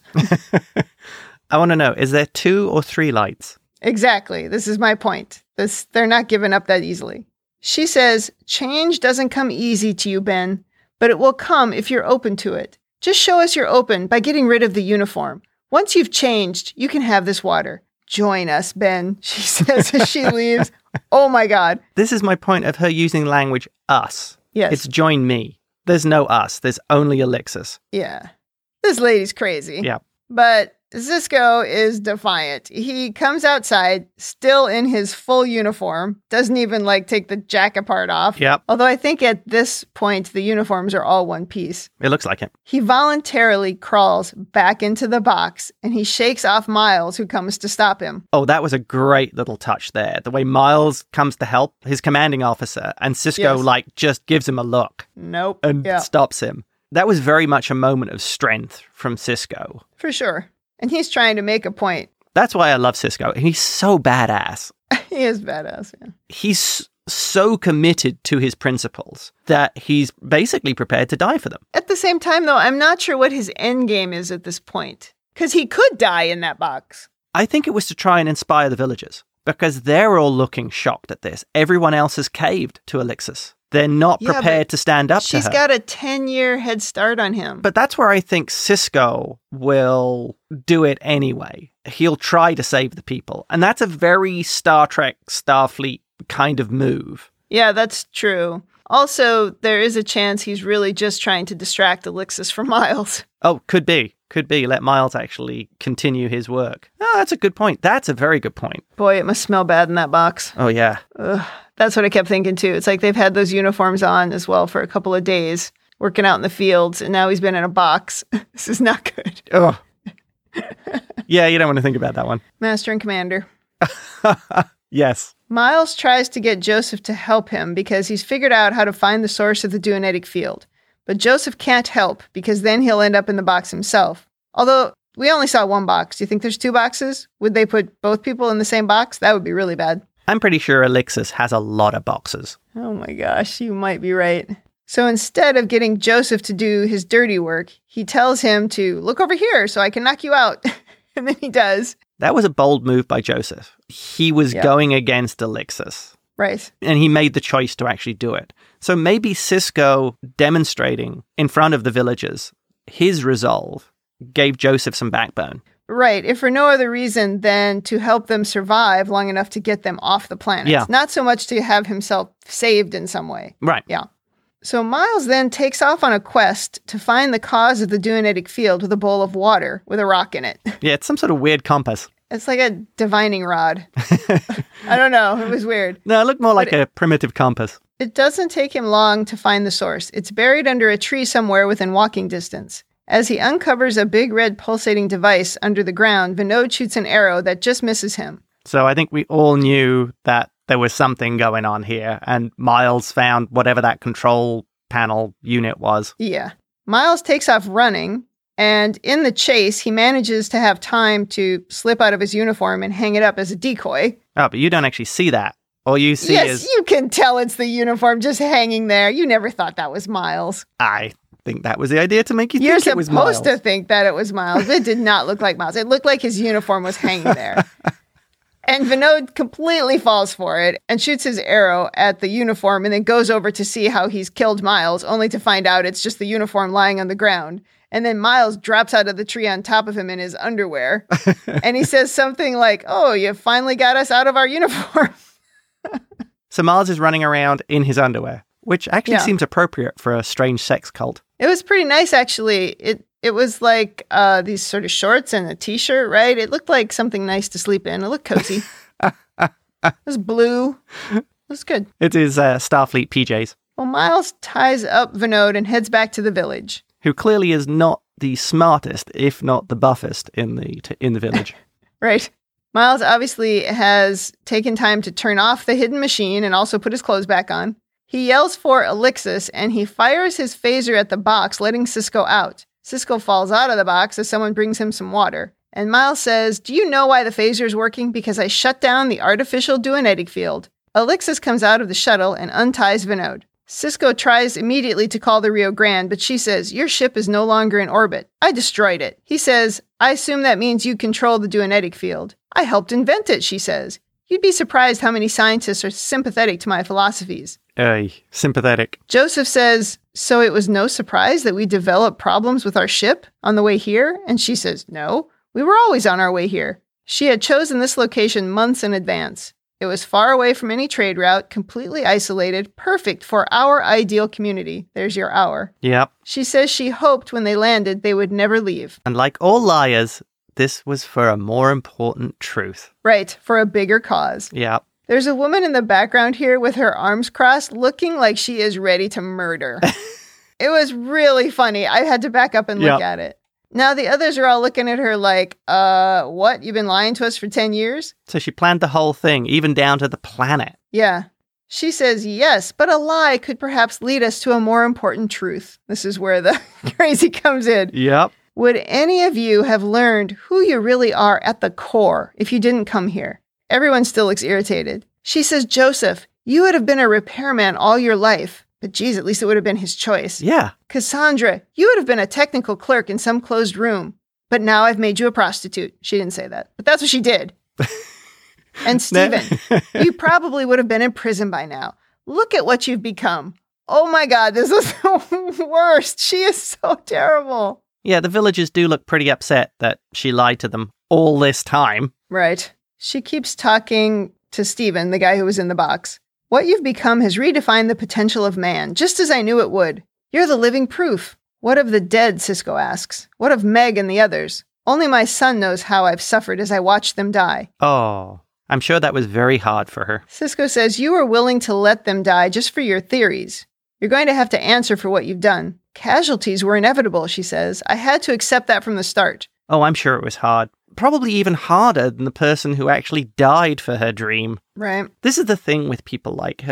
I want to know, is there two or three lights?
Exactly. This is my point. This, they're not giving up that easily. She says, change doesn't come easy to you, Ben, but it will come if you're open to it. Just show us you're open by getting rid of the uniform. Once you've changed, you can have this water. Join us, Ben, she says as she leaves. Oh my God.
This is my point of her using language us.
Yes.
It's join me. There's no us. There's only Elixis.
Yeah. This lady's crazy.
Yeah.
But Sisko is defiant. He comes outside, still in his full uniform, doesn't even like take the jacket part off.
Yep.
Although I think at this point, the uniforms are all one piece.
It looks like it.
He voluntarily crawls back into the box and he shakes off Miles, who comes to stop him.
Oh, that was a great little touch there. The way Miles comes to help his commanding officer and Sisko
yes.
like just gives him a look.
Nope.
And
yeah.
stops him. That was very much a moment of strength from Sisko.
For sure. And he's trying to make a point.
That's why I love Sisko. He's so badass.
He is badass, yeah.
He's so committed to his principles that he's basically prepared to die for them.
At the same time, though, I'm not sure what his end game is at this point. Because he could die in that box.
I think it was to try and inspire the villagers. Because they're all looking shocked at this. Everyone else has caved to Elixis. They're not
yeah,
prepared to stand up to her.
She's got a ten-year head start on him.
But that's where I think Sisko will do it anyway. He'll try to save the people. And that's a very Star Trek, Starfleet kind of move.
Yeah, that's true. Also, there is a chance he's really just trying to distract Elixis from Miles.
Oh, could be. Could be. Let Miles actually continue his work. Oh, that's a good point. That's a very good point.
Boy, it must smell bad in that box.
Oh, yeah.
Ugh. That's what I kept thinking, too. It's like they've had those uniforms on as well for a couple of days, working out in the fields, and now he's been in a box. This is not good.
Oh. Yeah, you don't want to think about that one.
Master and Commander.
Yes.
Miles tries to get Joseph to help him because he's figured out how to find the source of the Duonetic field. But Joseph can't help because then he'll end up in the box himself. Although we only saw one box. Do you think there's two boxes? Would they put both people in the same box? That would be really bad.
I'm pretty sure Elixis has a lot of boxes.
Oh my gosh, you might be right. So instead of getting Joseph to do his dirty work, he tells him to look over here so I can knock you out. And then he does.
That was a bold move by Joseph. He was
Yeah.
going against Elixis.
Right.
And he made the choice to actually do it. So maybe Sisko demonstrating in front of the villagers his resolve gave Joseph some backbone.
Right. If for no other reason than to help them survive long enough to get them off the planet.
Yeah.
Not so much to have himself saved in some way.
Right.
Yeah. So Miles then takes off on a quest to find the cause of the Duonetic field with a bowl of water with a rock in it.
Yeah, it's some sort of weird compass.
It's like a divining rod. I don't know. It was weird.
No, it looked more like
But
a primitive compass.
It doesn't take him long to find the source. It's buried under a tree somewhere within walking distance. As he uncovers a big red pulsating device under the ground, Vinod shoots an arrow that just misses him.
So I think we all knew that there was something going on here, and Miles found whatever that control panel unit was.
Yeah. Miles takes off running, and in the chase, he manages to have time to slip out of his uniform and hang it up as a decoy.
Oh, but you don't actually see that. All you see
Yes,
is...
you can tell it's the uniform just hanging there. You never thought that was Miles.
I think that was the idea to make you
You're
think it was Miles.
supposed to think that it was Miles. It did not look like Miles. It looked like his uniform was hanging there. And Vinod completely falls for it and shoots his arrow at the uniform and then goes over to see how he's killed Miles, only to find out it's just the uniform lying on the ground. And then Miles drops out of the tree on top of him in his underwear. And he says something like, "Oh, you finally got us out of our uniform."
So Miles is running around in his underwear, which actually
Yeah.
seems appropriate for a strange sex cult.
It was pretty nice, actually. It it was like uh, these sort of shorts and a t-shirt, right? It looked like something nice to sleep in. It looked cozy. It was blue. It was good.
It is uh, Starfleet P Js,
Well, Miles ties up Vinod and heads back to the village.
who clearly is not the smartest, if not the buffest, in the t- in the village.
Right. Miles obviously has taken time to turn off the hidden machine and also put his clothes back on. He yells for Elixis and he fires his phaser at the box, letting Sisko out. Sisko falls out of the box as someone brings him some water. And Miles says, "Do you know why the phaser is working? Because I shut down the artificial Duonetic field." Elixis comes out of the shuttle and unties Vinod. Sisko tries immediately to call the Rio Grande, but she says, "Your ship is no longer in orbit. I destroyed it." He says, "I assume that means you control the Duonetic field." "I helped invent it," she says. "You'd be surprised how many scientists are sympathetic to my philosophies."
Ay, sympathetic.
Joseph says, "So it was no surprise that we developed problems with our ship on the way here?" And she says, "No, we were always on our way here." She had chosen this location months in advance. It was far away from any trade route, completely isolated, perfect for our ideal community. There's your hour.
Yep.
She says she hoped when they landed they would never leave.
And like all liars, this was for a more important truth.
Right, for a bigger cause.
Yep.
There's a woman in the background here with her arms crossed, looking like she is ready to murder. It was really funny. I had to back up and look
Yep.
at it. Now the others are all looking at her like, uh, what? You've been lying to us for ten years?
So she planned the whole thing, even down to the planet.
Yeah. She says, yes, but a lie could perhaps lead us to a more important truth. This is where the crazy comes in.
Yep.
Would any of you have learned who you really are at the core if you didn't come here? Everyone still looks irritated. She says, Joseph, you would have been a repairman all your life. But geez, at least it would have been his choice.
Yeah.
Cassandra, you would have been a technical clerk in some closed room. But now I've made you a prostitute. She didn't say that, but that's what she did. And Stephen, you probably would have been in prison by now. Look at what you've become. Oh my God, this is the worst. She is so terrible.
Yeah, the villagers do look pretty upset that she lied to them all this time.
Right. She keeps talking to Stephen, the guy who was in the box. What you've become has redefined the potential of man, just as I knew it would. You're the living proof. What of the dead, Sisko asks. What of Meg and the others? Only my son knows how I've suffered as I watched them die.
Oh, I'm sure that was very hard for her.
Sisko says you were willing to let them die just for your theories. You're going to have to answer for what you've done. Casualties were inevitable, she says. I had to accept that from the start.
Oh, I'm sure it was hard. Probably even harder than the person who actually died for her dream.
Right.
This is the thing with people like her.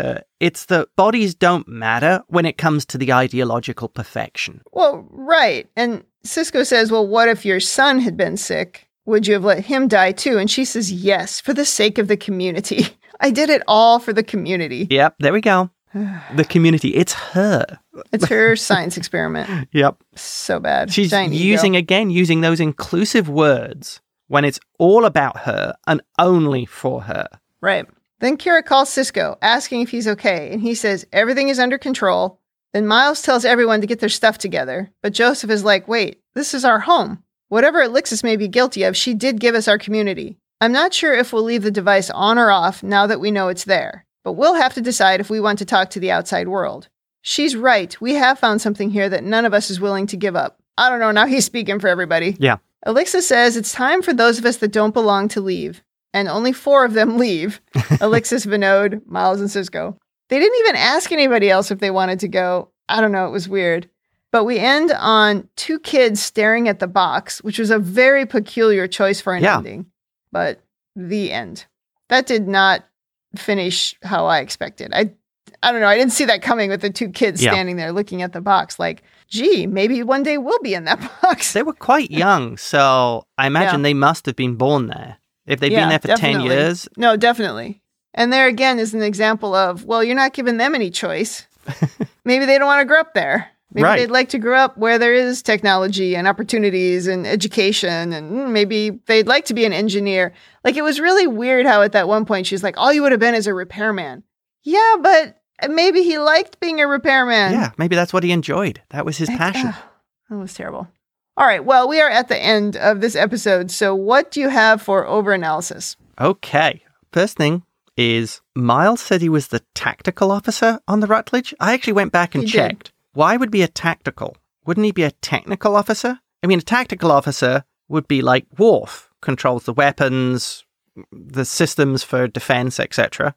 It's that bodies don't matter when it comes to the ideological perfection.
Well, right. And Sisko says, well, what if your son had been sick? Would you have let him die too? And she says, yes, for the sake of the community. I did it all for the community.
Yep, there we go. The community. It's her.
It's her science experiment.
Yep.
So bad.
She's
Giant
using,
ego.
again, using those inclusive words when it's all about her and only for her.
Right. Then Kira calls Sisko, asking if he's okay, and he says everything is under control. Then Miles tells everyone to get their stuff together, but Joseph is like, wait, this is our home. Whatever Elixis may be guilty of, she did give us our community. I'm not sure if we'll leave the device on or off now that we know it's there, but we'll have to decide if we want to talk to the outside world. She's right. We have found something here that none of us is willing to give up. I don't know. Now he's speaking for everybody.
Yeah.
Elixis says it's time for those of us that don't belong to leave. And only four of them leave. Elixis, Vinod, Miles, and Sisko. They didn't even ask anybody else if they wanted to go. I don't know. It was weird. But we end on two kids staring at the box, which was a very peculiar choice for an
yeah.
ending. But the end. That did not finish how I expected. I I don't know. I didn't see that coming with the two kids
yeah.
standing there looking at the box like, gee, maybe one day we'll be in that box.
They were quite young, so I imagine
Yeah.
they must have been born there. If they've
Yeah,
been there for
definitely.
ten years.
No, definitely. And there again is an example of, well, you're not giving them any choice. Maybe they don't want to grow up there. Maybe
Right.
they'd like to grow up where there is technology and opportunities and education, and mm, maybe they'd like to be an engineer. Like, it was really weird how at that one point she's like, all you would have been is a repairman. Yeah, but maybe he liked being a repairman.
Yeah, maybe that's what he enjoyed. That was his
Like,
passion.
ugh, that was terrible. All right, well, we are at the end of this episode, so what do you have for overanalysis?
Okay. First thing is Miles said he was the tactical officer on the Rutledge. I actually went back and
He did.
checked. Why would be a tactical? Wouldn't he be a technical officer? I mean, a tactical officer would be like Worf, controls the weapons, the systems for defense, et cetera.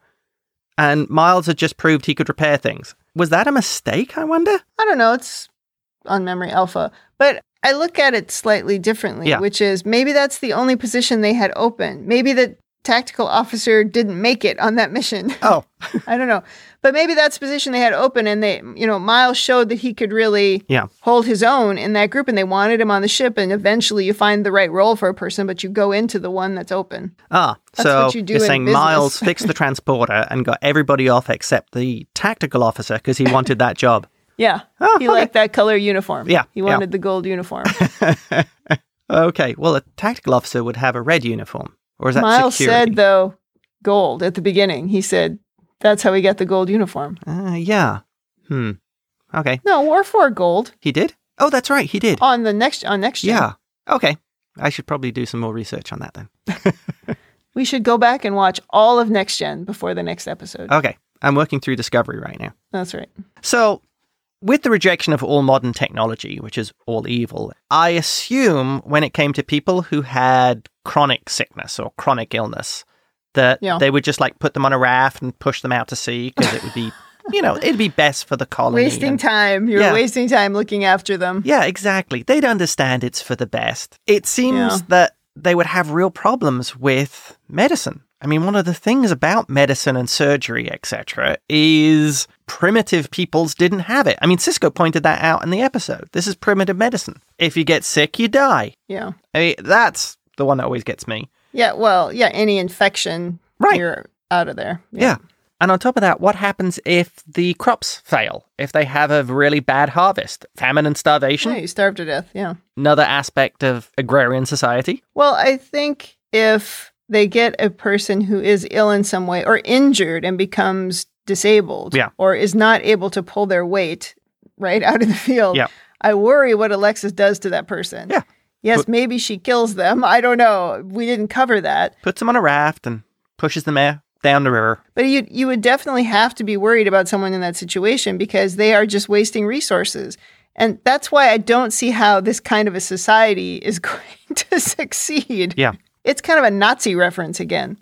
And Miles had just proved he could repair things. Was that a mistake, I wonder?
I don't know, it's on Memory Alpha, but I look at it slightly differently,
Yeah.
which is maybe that's the only position they had open. Maybe the tactical officer didn't make it on that mission.
Oh.
I don't know. But maybe that's the position they had open, and they, you know, Miles showed that he could really
Yeah.
hold his own in that group, and they wanted him on the ship, and eventually you find the right role for a person, but you go into the one that's open.
Ah,
That's
so
what you do
you're
in
saying
business.
Miles fixed the transporter and got everybody off except the tactical officer because he wanted that job.
Yeah.
Oh,
he
okay.
liked that color uniform.
Yeah,
He
yeah.
wanted the gold uniform.
Okay, well, a tactical officer would have a red uniform. Or is that
Miles
security?
said, though, gold at the beginning. He said that's how he got the gold uniform.
Uh, yeah. Hmm. Okay.
No, Worf wore gold
He did? Oh, that's right. He did.
on the next on next gen.
Yeah. Okay. I should probably do some more research on that then.
We should go back and watch all of next gen before the next episode.
Okay. I'm working through Discovery right now.
That's right.
So, with the rejection of all modern technology, which is all evil, I assume when it came to people who had chronic sickness or chronic illness, that
Yeah.
they would just like put them on a raft and push them out to sea because it would be, you know, it'd be best for the colony.
Wasting
and-
time. You're
Yeah.
wasting time looking after them.
Yeah, exactly. They'd understand it's for the best. It seems
Yeah.
that they would have real problems with medicine. I mean, one of the things about medicine and surgery, et cetera, is primitive peoples didn't have it. I mean, Sisko pointed that out in the episode. This is primitive medicine. If you get sick, you die.
Yeah.
I mean, that's the one that always gets me.
Yeah. Well, yeah. Any infection,
Right.
you're out of there.
Yeah. And on top of that, what happens if the crops fail? If they have a really bad harvest? Famine and starvation?
Yeah, you starve to death. Yeah.
Another aspect of agrarian society.
Well, I think if they get a person who is ill in some way or injured and becomes disabled
Yeah.
or is not able to pull their weight right out in the field,
Yeah.
I worry what Alexis does to that person.
Yeah.
Yes,
But-
maybe she kills them. I don't know. We didn't cover that.
Puts them on a raft and pushes them air down the river.
But you you would definitely have to be worried about someone in that situation because they are just wasting resources. And that's why I don't see how this kind of a society is going to succeed.
Yeah.
It's kind of a Nazi reference again.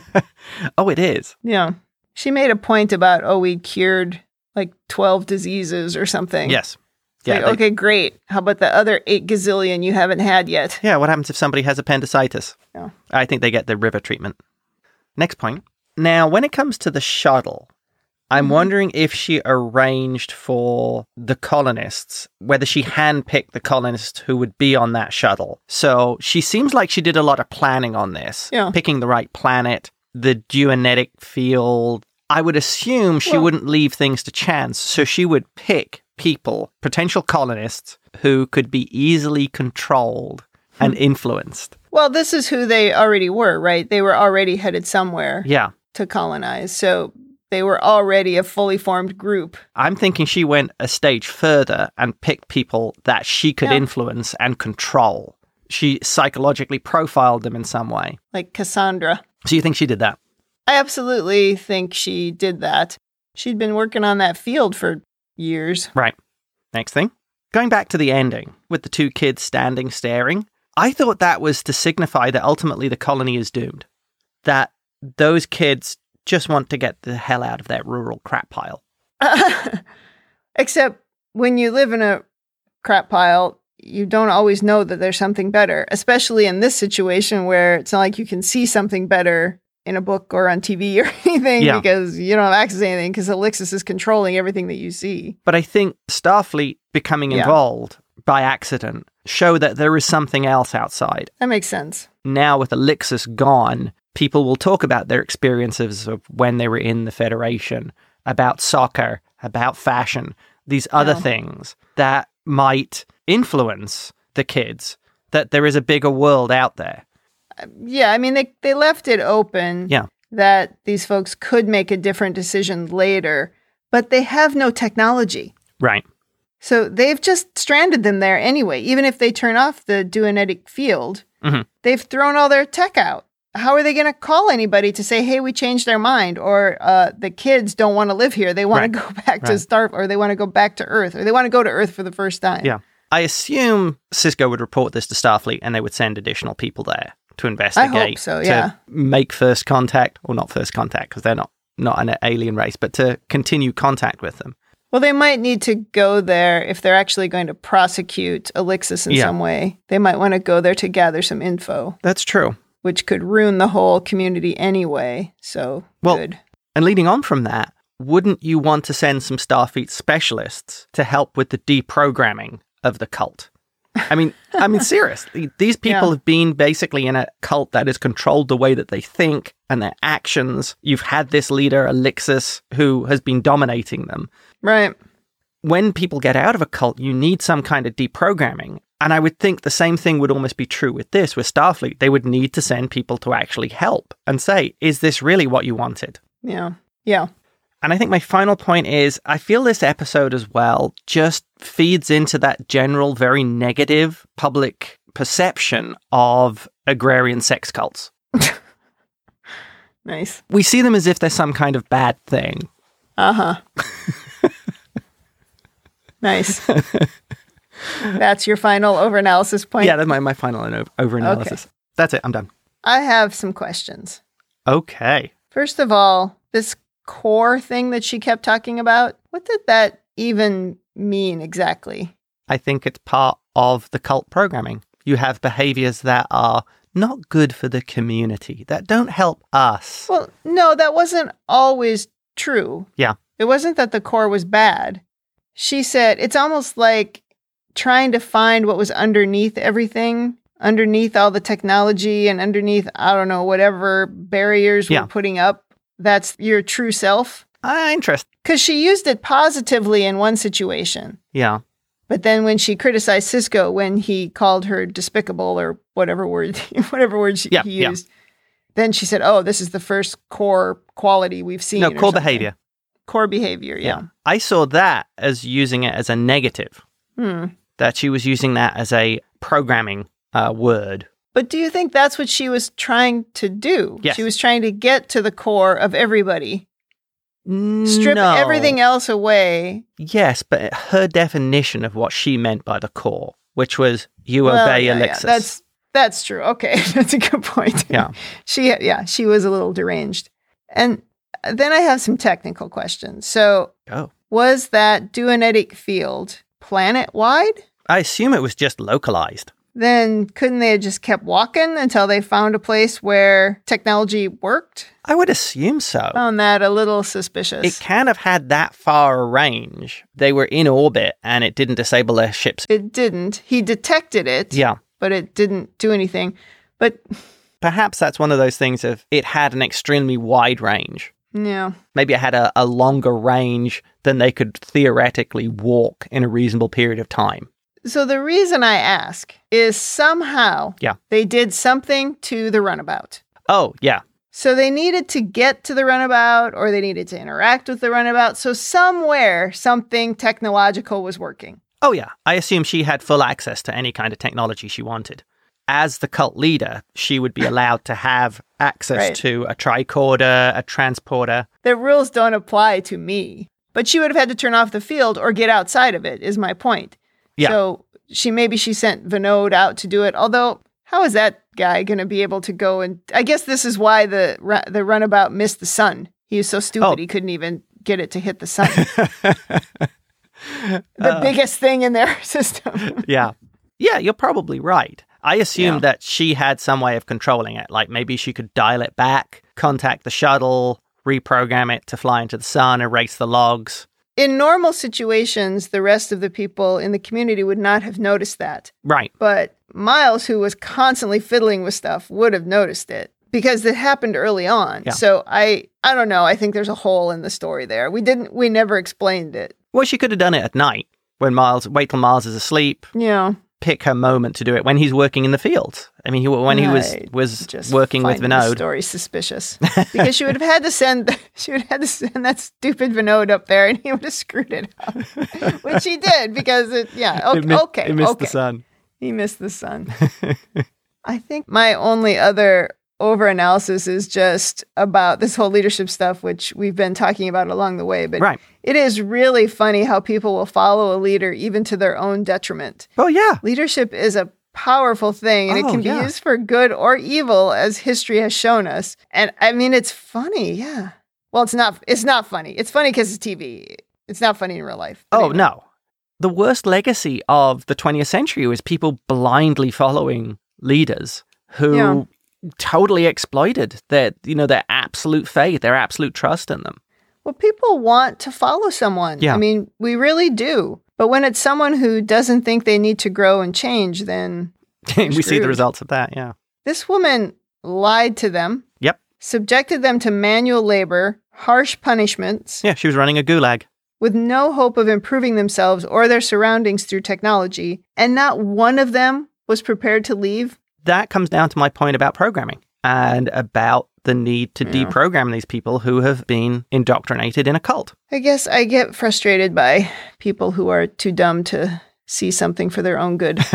Oh, it is.
Yeah. She made a point about, oh, we cured like twelve diseases or something.
Yes.
It's
Yeah.
like,
they-
okay, great. How about the other eight gazillion you haven't had yet?
yeah. What happens if somebody has appendicitis?
Yeah.
I think they get the river treatment. Next point. Now, when it comes to the shuttle, I'm wondering if she arranged for the colonists, whether she handpicked the colonists who would be on that shuttle. So she seems like she did a lot of planning on this,
yeah.
picking the right planet, the geonetic field. I would assume she
well,
wouldn't leave things to chance, so she would pick people, potential colonists, who could be easily controlled and influenced.
Well, this is who they already were, right? They were already headed somewhere
yeah.
to colonize, so they were already a fully formed group.
I'm thinking she went a stage further and picked people that she could yeah. influence and control. She psychologically profiled them in some way.
Like Cassandra.
So you think she did that?
I absolutely think she did that. She'd been working on that field for years.
Right. Next thing. Going back to the ending, with the two kids standing staring, I thought that was to signify that ultimately the colony is doomed. That those kids just want to get the hell out of that rural crap pile.
Except when you live in a crap pile, you don't always know that there's something better, especially in this situation where it's not like you can see something better in a book or on T V or anything yeah. because you don't have access to anything because Elixis is controlling everything that you see.
But I think Starfleet becoming
yeah.
involved by accident show that there is something else outside.
That makes sense.
Now with Elixis gone, people will talk about their experiences of when they were in the Federation, about soccer, about fashion, these other yeah. things that might influence the kids, that there is a bigger world out there.
Yeah, I mean, they, they left it open
yeah.
that these folks could make a different decision later, but they have no technology.
Right.
So they've just stranded them there anyway. Even if they turn off the duonetic field,
mm-hmm.
they've thrown all their tech out. How are they going to call anybody to say, hey, we changed our mind, or uh, the kids don't want to live here. They want
right.
to go back
right.
to Star, or they want to go back to Earth, or they want to go to Earth for the first time.
Yeah. I assume Sisko would report this to Starfleet and they would send additional people there to investigate.
I hope so, yeah.
To make first contact, or not first contact, because they're not, not an alien race, but to continue contact with them.
Well, they might need to go there if they're actually going to prosecute Elixis in
yeah.
some way. They might want to go there to gather some info.
That's true.
Which could ruin the whole community anyway, so
well,
good.
And leading on from that, wouldn't you want to send some Starfleet specialists to help with the deprogramming of the cult? I mean, I mean, seriously, these people
yeah.
have been basically in a cult that has controlled the way that they think and their actions. You've had this leader, Elixis, who has been dominating them.
Right.
When people get out of a cult, you need some kind of deprogramming. And I would think the same thing would almost be true with this, with Starfleet. They would need to send people to actually help and say, is this really what you wanted?
Yeah. Yeah.
And I think my final point is, I feel this episode as well just feeds into that general, very negative public perception of agrarian sex cults.
Nice.
We see them as if they're some kind of bad thing.
Uh-huh. Nice. That's your final overanalysis point?
Yeah, that's my, my final overanalysis. Okay. That's it. I'm done.
I have some questions.
Okay.
First of all, this core thing that she kept talking about, what did that even mean exactly?
I think it's part of the cult programming. You have behaviors that are not good for the community, that don't help us.
Well, no, that wasn't always true.
Yeah.
It wasn't that the core was bad. She said it's almost like trying to find what was underneath everything, underneath all the technology and underneath, I don't know, whatever barriers
yeah.
we're putting up. That's your true self.
Ah, interesting.
Because she used it positively in one situation.
Yeah.
But then when she criticized Sisko when he called her despicable or whatever word, whatever word she,
yeah,
he
yeah.
used, then she said, oh, this is the first core quality we've seen.
No, core behavior.
Core behavior, yeah.
yeah. I saw that as using it as a negative.
Hmm.
That she was using that as a programming uh, word.
But do you think that's what she was trying to do?
Yes.
She was trying to get to the core of everybody.
No.
Strip everything else away.
Yes, but her definition of what she meant by the core, which was you
well,
obey
yeah,
Elixis.
Yeah, that's that's true. Okay, that's a good point.
Yeah.
she yeah, she was a little deranged. And then I have some technical questions. So,
oh.
was that duonetic field planet-wide?
I assume it was just localized.
then couldn't they have just kept walking until they found a place where technology worked?
I would assume so.
Found that a little suspicious.
It can't have had that far a range. They were in orbit and it didn't disable their ships.
It didn't. He detected it.
Yeah.
But it didn't do anything. But
perhaps that's one of those things of it had an extremely wide range.
Yeah.
Maybe it had a, a longer range than they could theoretically walk in a reasonable period of time.
So the reason I ask is somehow
yeah.
they did something to the runabout.
Oh, yeah.
So they needed to get to the runabout or they needed to interact with the runabout. So somewhere something technological was working.
Oh, yeah. I assume she had full access to any kind of technology she wanted. As the cult leader, she would be allowed to have access right. to a tricorder, a transporter.
The rules don't apply to me. But she would have had to turn off the field or get outside of it, is my point.
Yeah.
So she maybe she sent Vinod out to do it. Although, how is that guy going to be able to go and... I guess this is why the the runabout missed the sun. He was so stupid
oh.
he couldn't even get it to hit the sun. the uh, biggest thing in their system.
yeah. Yeah, you're probably right. I assumed
yeah.
that she had some way of controlling it. Like maybe she could dial it back, contact the shuttle, reprogram it to fly into the sun, erase the logs.
In normal situations, the rest of the people in the community would not have noticed that.
Right.
But Miles, who was constantly fiddling with stuff, would have noticed it because it happened early on.
Yeah.
So I I don't know. I think there's a hole in the story there. We didn't we never explained it.
Well, she could have done it at night when Miles, wait till Miles is asleep.
Yeah.
Pick her moment to do it when he's working in the fields. I mean, he, when he was was
just
working with Vinod.
The story suspicious because she would have had to send she would have had to send that stupid Vinod up there, and he would have screwed it up, which he did because it. Yeah, okay,
it mi-
okay,
it missed
okay.
the sun.
He missed the sun. I think my only other overanalysis is just about this whole leadership stuff, which we've been talking about along the way. But
right.
It is really funny how people will follow a leader even to their own detriment.
Oh, yeah.
Leadership is a powerful thing, and
oh,
it can
yeah.
be used for good or evil, as history has shown us. And I mean, it's funny, yeah. Well, it's not. It's not funny. It's funny because it's T V. It's not funny in real life.
Oh,
anyway.
no. The worst legacy of the twentieth century was people blindly following leaders who
yeah.
totally exploited their, you know, their absolute faith, their absolute trust in them.
Well, people want to follow someone.
Yeah.
I mean, we really do. But when it's someone who doesn't think they need to grow and change, then
we see the results of that, yeah.
This woman lied to them.
Yep.
Subjected them to manual labor, harsh punishments.
Yeah, she was running a gulag.
With no hope of improving themselves or their surroundings through technology. And not one of them was prepared to leave.
That comes down to my point about programming and about the need to yeah. deprogram these people who have been indoctrinated in a cult.
I guess I get frustrated by people who are too dumb to see something for their own good.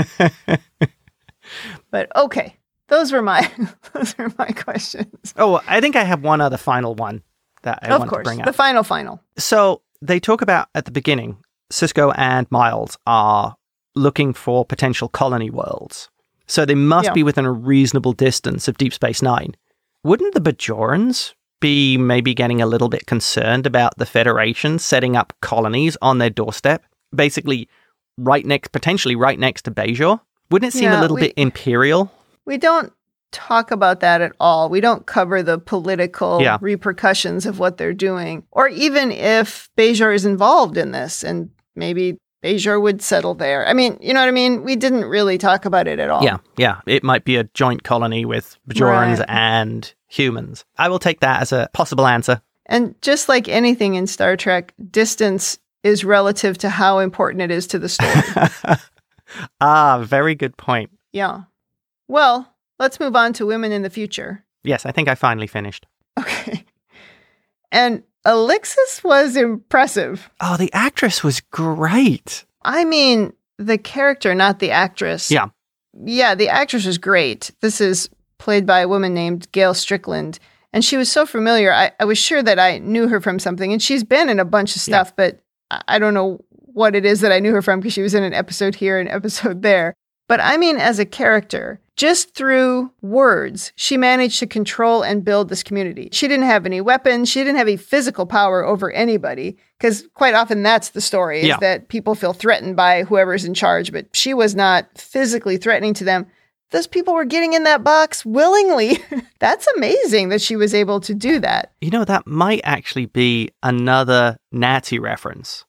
But okay, those were my those were my questions.
Oh, I think I have one other final one that I
of
want
course,
to bring up.
The final final.
So they talk about at the beginning, Sisko and Miles are looking for potential colony worlds. So they must
yeah.
be within a reasonable distance of Deep Space Nine. Wouldn't the Bajorans be maybe getting a little bit concerned about the Federation setting up colonies on their doorstep? Basically, right next, potentially right next to Bajor? Wouldn't it seem
yeah,
a little
we,
bit imperial?
We don't talk about that at all. We don't cover the political
yeah.
repercussions of what they're doing. Or even if Bajor is involved in this and maybe Bajor would settle there. I mean, you know what I mean? We didn't really talk about it at all.
Yeah, yeah. It might be a joint colony with Bajorans
right.
and humans. I will take that as a possible answer.
And just like anything in Star Trek, distance is relative to how important it is to the story.
Ah, very good point.
Yeah. Well, let's move on to women in the future.
Yes, I think I finally finished.
Okay. And Alexis was impressive.
Oh, the actress was great.
I mean, the character, not the actress.
Yeah.
Yeah, the actress was great. This is played by a woman named Gail Strickland. And she was so familiar. I, I was sure that I knew her from something. And she's been in a bunch of stuff, yeah. but I, I don't know what it is that I knew her from because she was in an episode here, an episode there. But I mean, as a character, just through words, she managed to control and build this community. She didn't have any weapons. She didn't have any physical power over anybody, because quite often that's the story, is
Yeah.
that people feel threatened by whoever's in charge, but she was not physically threatening to them. Those people were getting in that box willingly. That's amazing that she was able to do that.
You know, that might actually be another Nazi reference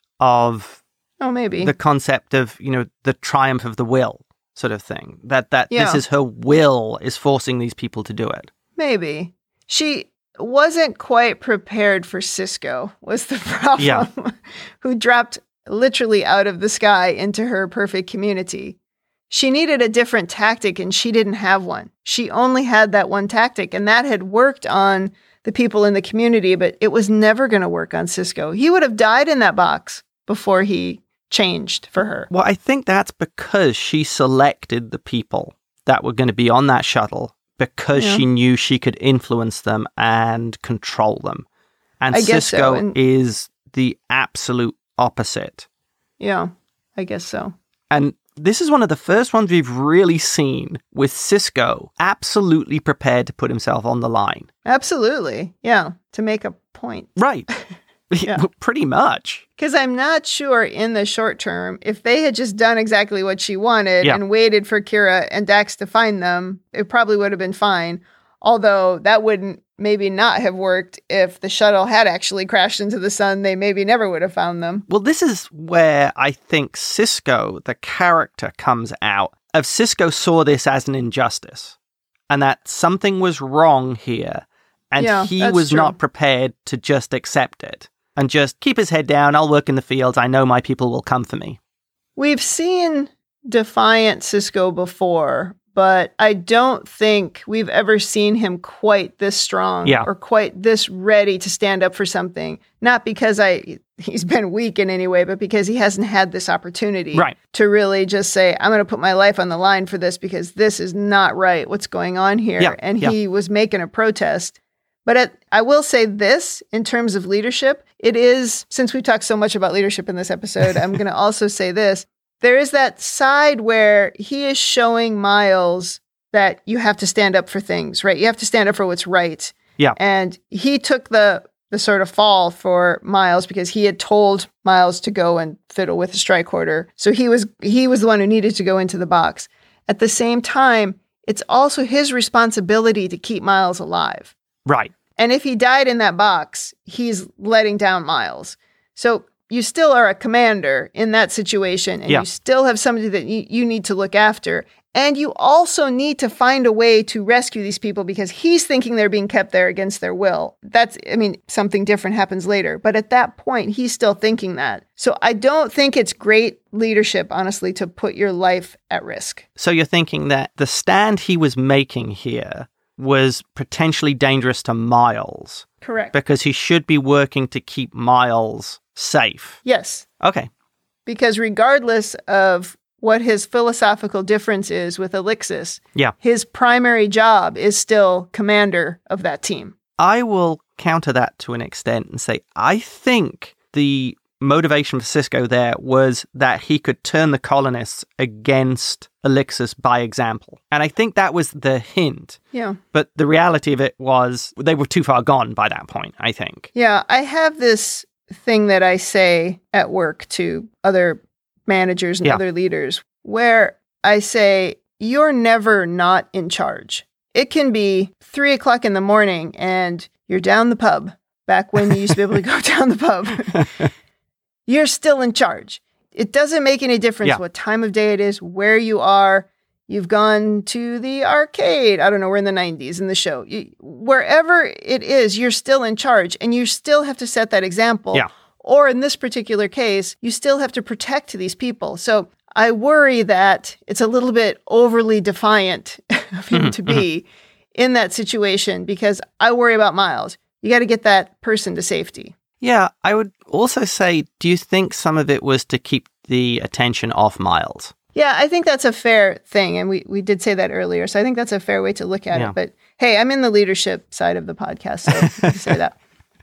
of
Oh, maybe.
the concept of, you know, the triumph of the will sort of thing. That that
Yeah.
this is her will is forcing these people to do it.
Maybe. She wasn't quite prepared for Sisko, was the problem,
Yeah.
who dropped literally out of the sky into her perfect community. She needed a different tactic, and she didn't have one. She only had that one tactic, and that had worked on the people in the community, but it was never going to work on Sisko. He would have died in that box before he changed for her.
Well, I think that's because she selected the people that were going to be on that shuttle because
Yeah.
she knew she could influence them and control them. And
I guess so,
Cisco
and-
is the absolute opposite.
Yeah, I guess so.
And this is one of the first ones we've really seen with Cisco absolutely prepared to put himself on the line.
Absolutely. Yeah, to make a point.
Right.
Yeah.
Pretty much.
Because I'm not sure in the short term, if they had just done exactly what she wanted
Yeah.
and waited for Kira and Dax to find them, it probably would have been fine. Although that wouldn't maybe not have worked if the shuttle had actually crashed into the sun. They maybe never would have found them.
Well, this is where I think Cisco, the character, comes out. Of Cisco saw this as an injustice and that something was wrong here. And
Yeah,
he
that's
was
true.
not prepared to just accept it and just keep his head down. I'll work in the fields. I know my people will come for me.
We've seen defiant Cisco before, but I don't think we've ever seen him quite this strong
Yeah.
or quite this ready to stand up for something. Not because I he's been weak in any way, but because he hasn't had this opportunity
Right.
to really just say, I'm going to put my life on the line for this because this is not right. What's going on here?
Yeah,
And
yeah.
he was making a protest. But at, I will say this, in terms of leadership, it is, since we talked so much about leadership in this episode, I'm going to also say this. There is that side where he is showing Miles that you have to stand up for things, right? You have to stand up for what's right.
Yeah.
And he took the the sort of fall for Miles because he had told Miles to go and fiddle with the strike order. So he was he was the one who needed to go into the box. At the same time, it's also his responsibility to keep Miles alive.
Right.
And if he died in that box, he's letting down Miles. So you still are a commander in that situation, and
Yeah.
you still have somebody that you, you need to look after. And you also need to find a way to rescue these people because he's thinking they're being kept there against their will. That's, I mean, something different happens later. But at that point, he's still thinking that. So I don't think it's great leadership, honestly, to put your life at risk.
So you're thinking that the stand he was making here was potentially dangerous to Miles
Correct.
because he should be working to keep Miles safe.
Yes.
Okay.
Because regardless of what his philosophical difference is with Elixis,
Yeah.
his primary job is still commander of that team.
I will counter that to an extent and say I think the motivation for Cisco there was that he could turn the colonists against Elixis by example. And I think that was the hint.
Yeah.
But the reality of it was they were too far gone by that point, I think.
Yeah. I have this thing that I say at work to other managers and
Yeah.
other leaders where I say, you're never not in charge. It can be three o'clock in the morning and you're down the pub, back when you used to be able to go down the pub. You're still in charge. It doesn't make any difference
Yeah.
what time of day it is, where you are. You've gone to the arcade. I don't know, we're in the nineties in the show. You, wherever it is, you're still in charge and you still have to set that example.
Yeah.
Or in this particular case, you still have to protect these people. So I worry that it's a little bit overly defiant of him to be in that situation because I worry about Miles. You got to get that person to safety.
Yeah, I would also say, do you think some of it was to keep the attention off Miles?
Yeah, I think that's a fair thing. And we, we did say that earlier. So I think that's a fair way to look at
Yeah.
it. But hey, I'm in the leadership side of the podcast, so I can say that.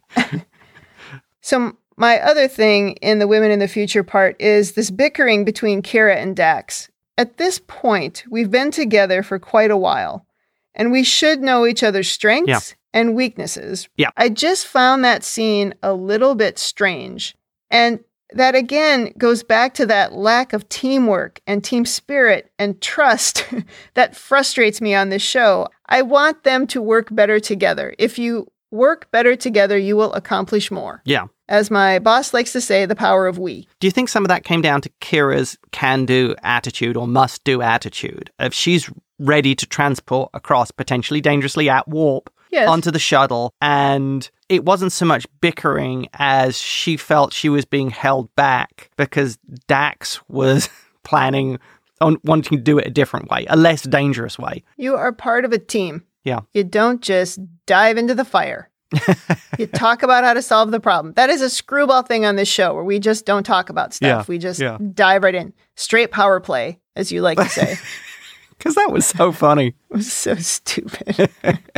So my other thing in the Women in the Future part is this bickering between Kira and Dax. at this point, we've been together for quite a while, and we should know each other's strengths
Yeah.
and weaknesses.
Yeah.
I just found that scene a little bit strange. And that again goes back to that lack of teamwork and team spirit and trust that frustrates me on this show. I want them to work better together. If you work better together, you will accomplish more.
Yeah.
As my boss likes to say, the power of we.
Do you think some of that came down to Kira's can-do attitude or must-do attitude? If she's ready to transport across potentially dangerously at warp
Yes.
onto the shuttle, and it wasn't so much bickering as she felt she was being held back because Dax was planning on wanting to do it a different way, a less dangerous way.
You are part of a team.
Yeah.
You don't just dive into the fire. You talk about how to solve the problem. That is a screwball thing on this show where we just don't talk about stuff.
Yeah,
We just
yeah.
dive right in. Straight power play, as you like to say.
Because that was so funny.
It was so stupid.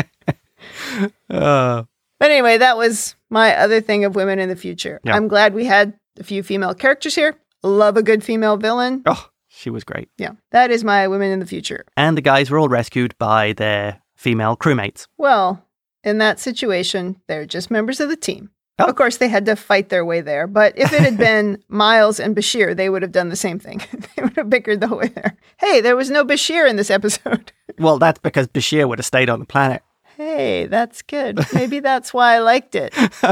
Uh,
But anyway, that was my other thing of women in the future.
Yeah.
I'm glad we had a few female characters here. Love a good female villain.
oh, she was great.
Yeah, that is my women in the future.
And the guys were all rescued by their female crewmates.
Well, in that situation, they're just members of the team.
Oh.
Of course, they had to fight their way there. But if it had been Miles and Bashir, they would have done the same thing. They would have bickered the whole way there. Hey, there was no Bashir in this episode.
Well, that's because Bashir would have stayed on the planet.
Hey, that's good. Maybe that's why I liked it.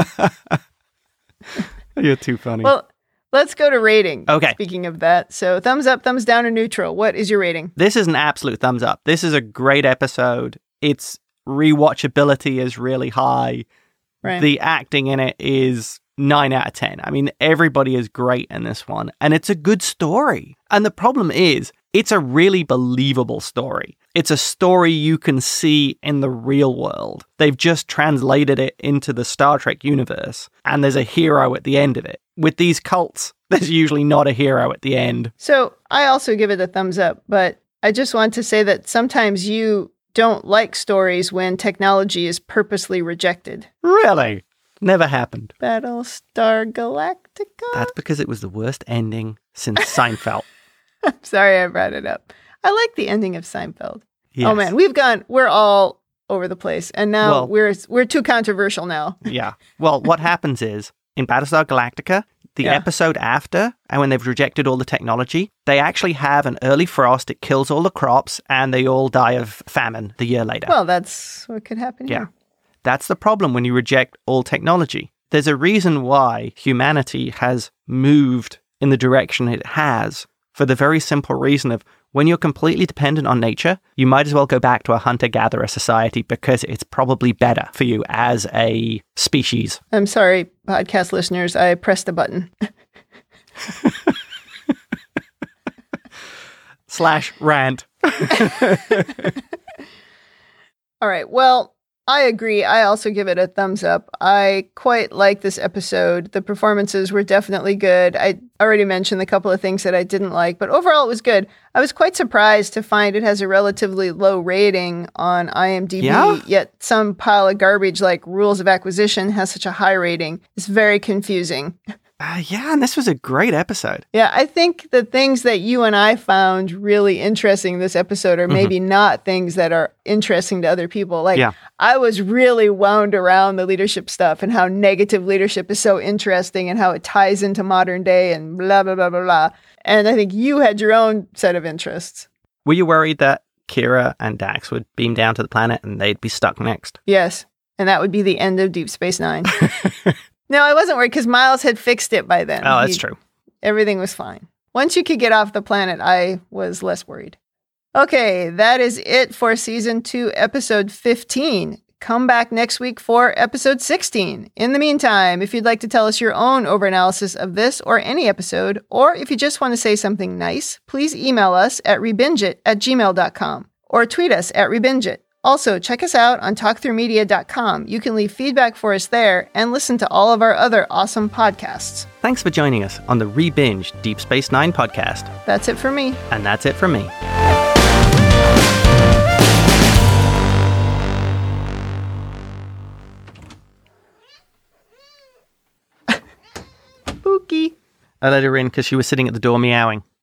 You're too funny.
Well, let's go to rating.
Okay.
Speaking of that. So thumbs up, thumbs down, or neutral. What is your rating?
This is an absolute thumbs up. This is a great episode. Its rewatchability is really high.
Right.
The acting in it is nine out of ten. I mean, everybody is great in this one. And it's a good story. And the problem is, it's a really believable story. It's a story you can see in the real world. They've just translated it into the Star Trek universe. And there's a hero at the end of it. With these cults, there's usually not a hero at the end.
So I also give it a thumbs up, but I just want to say that sometimes you don't like stories when technology is purposely rejected.
Really? Never happened.
Battlestar Galactica?
That's because it was the worst ending since Seinfeld.
I'm sorry I brought it up. I like the ending of Seinfeld.
Yes.
Oh man, we've gone, we're all over the place. And now
Well-
we're we're too controversial now.
Yeah. Well, what happens is, in Battlestar Galactica, the
Yeah.
episode after, and when they've rejected all the technology, they actually have an early frost. It kills all the crops, and they all die of famine the year later.
Well, that's what could happen
yeah.
here.
That's the problem when you reject all technology. There's a reason why humanity has moved in the direction it has, for the very simple reason of when you're completely dependent on nature, you might as well go back to a hunter-gatherer society because it's probably better for you as a species.
I'm sorry, podcast listeners, I pressed a button.
Slash rant.
All right. Well, I agree. I also give it a thumbs up. I quite like this episode. The performances were definitely good. I already mentioned a couple of things that I didn't like, but overall it was good. I was quite surprised to find it has a relatively low rating on IMDb,
Yeah?
yet some pile of garbage like Rules of Acquisition has such a high rating. It's very confusing.
Uh, yeah, and this was a great episode.
Yeah, I think the things that you and I found really interesting in this episode are maybe not things that are interesting to other people. Like,
Yeah.
I was really wound around the leadership stuff and how negative leadership is so interesting and how it ties into modern day and blah, blah, blah, blah, blah. And I think you had your own set of interests.
Were you worried that Kira and Dax would beam down to the planet and they'd be stuck next?
Yes. And that would be the end of Deep Space Nine. No, I wasn't worried because Miles had fixed it by then.
Oh, that's
He-
true.
Everything was fine. Once you could get off the planet, I was less worried. Okay, that is it for season two, episode fifteen. Come back next week for episode sixteen. In the meantime, if you'd like to tell us your own overanalysis of this or any episode, or if you just want to say something nice, please email us at rebingeit at gmail dot com or tweet us at rebingeit. Also, check us out on talk through media dot com. You can leave feedback for us there and listen to all of our other awesome podcasts.
Thanks for joining us on the Rebinge Deep Space Nine podcast.
That's it for me.
And that's it from me.
Spooky.
I let her in because she was sitting at the door meowing.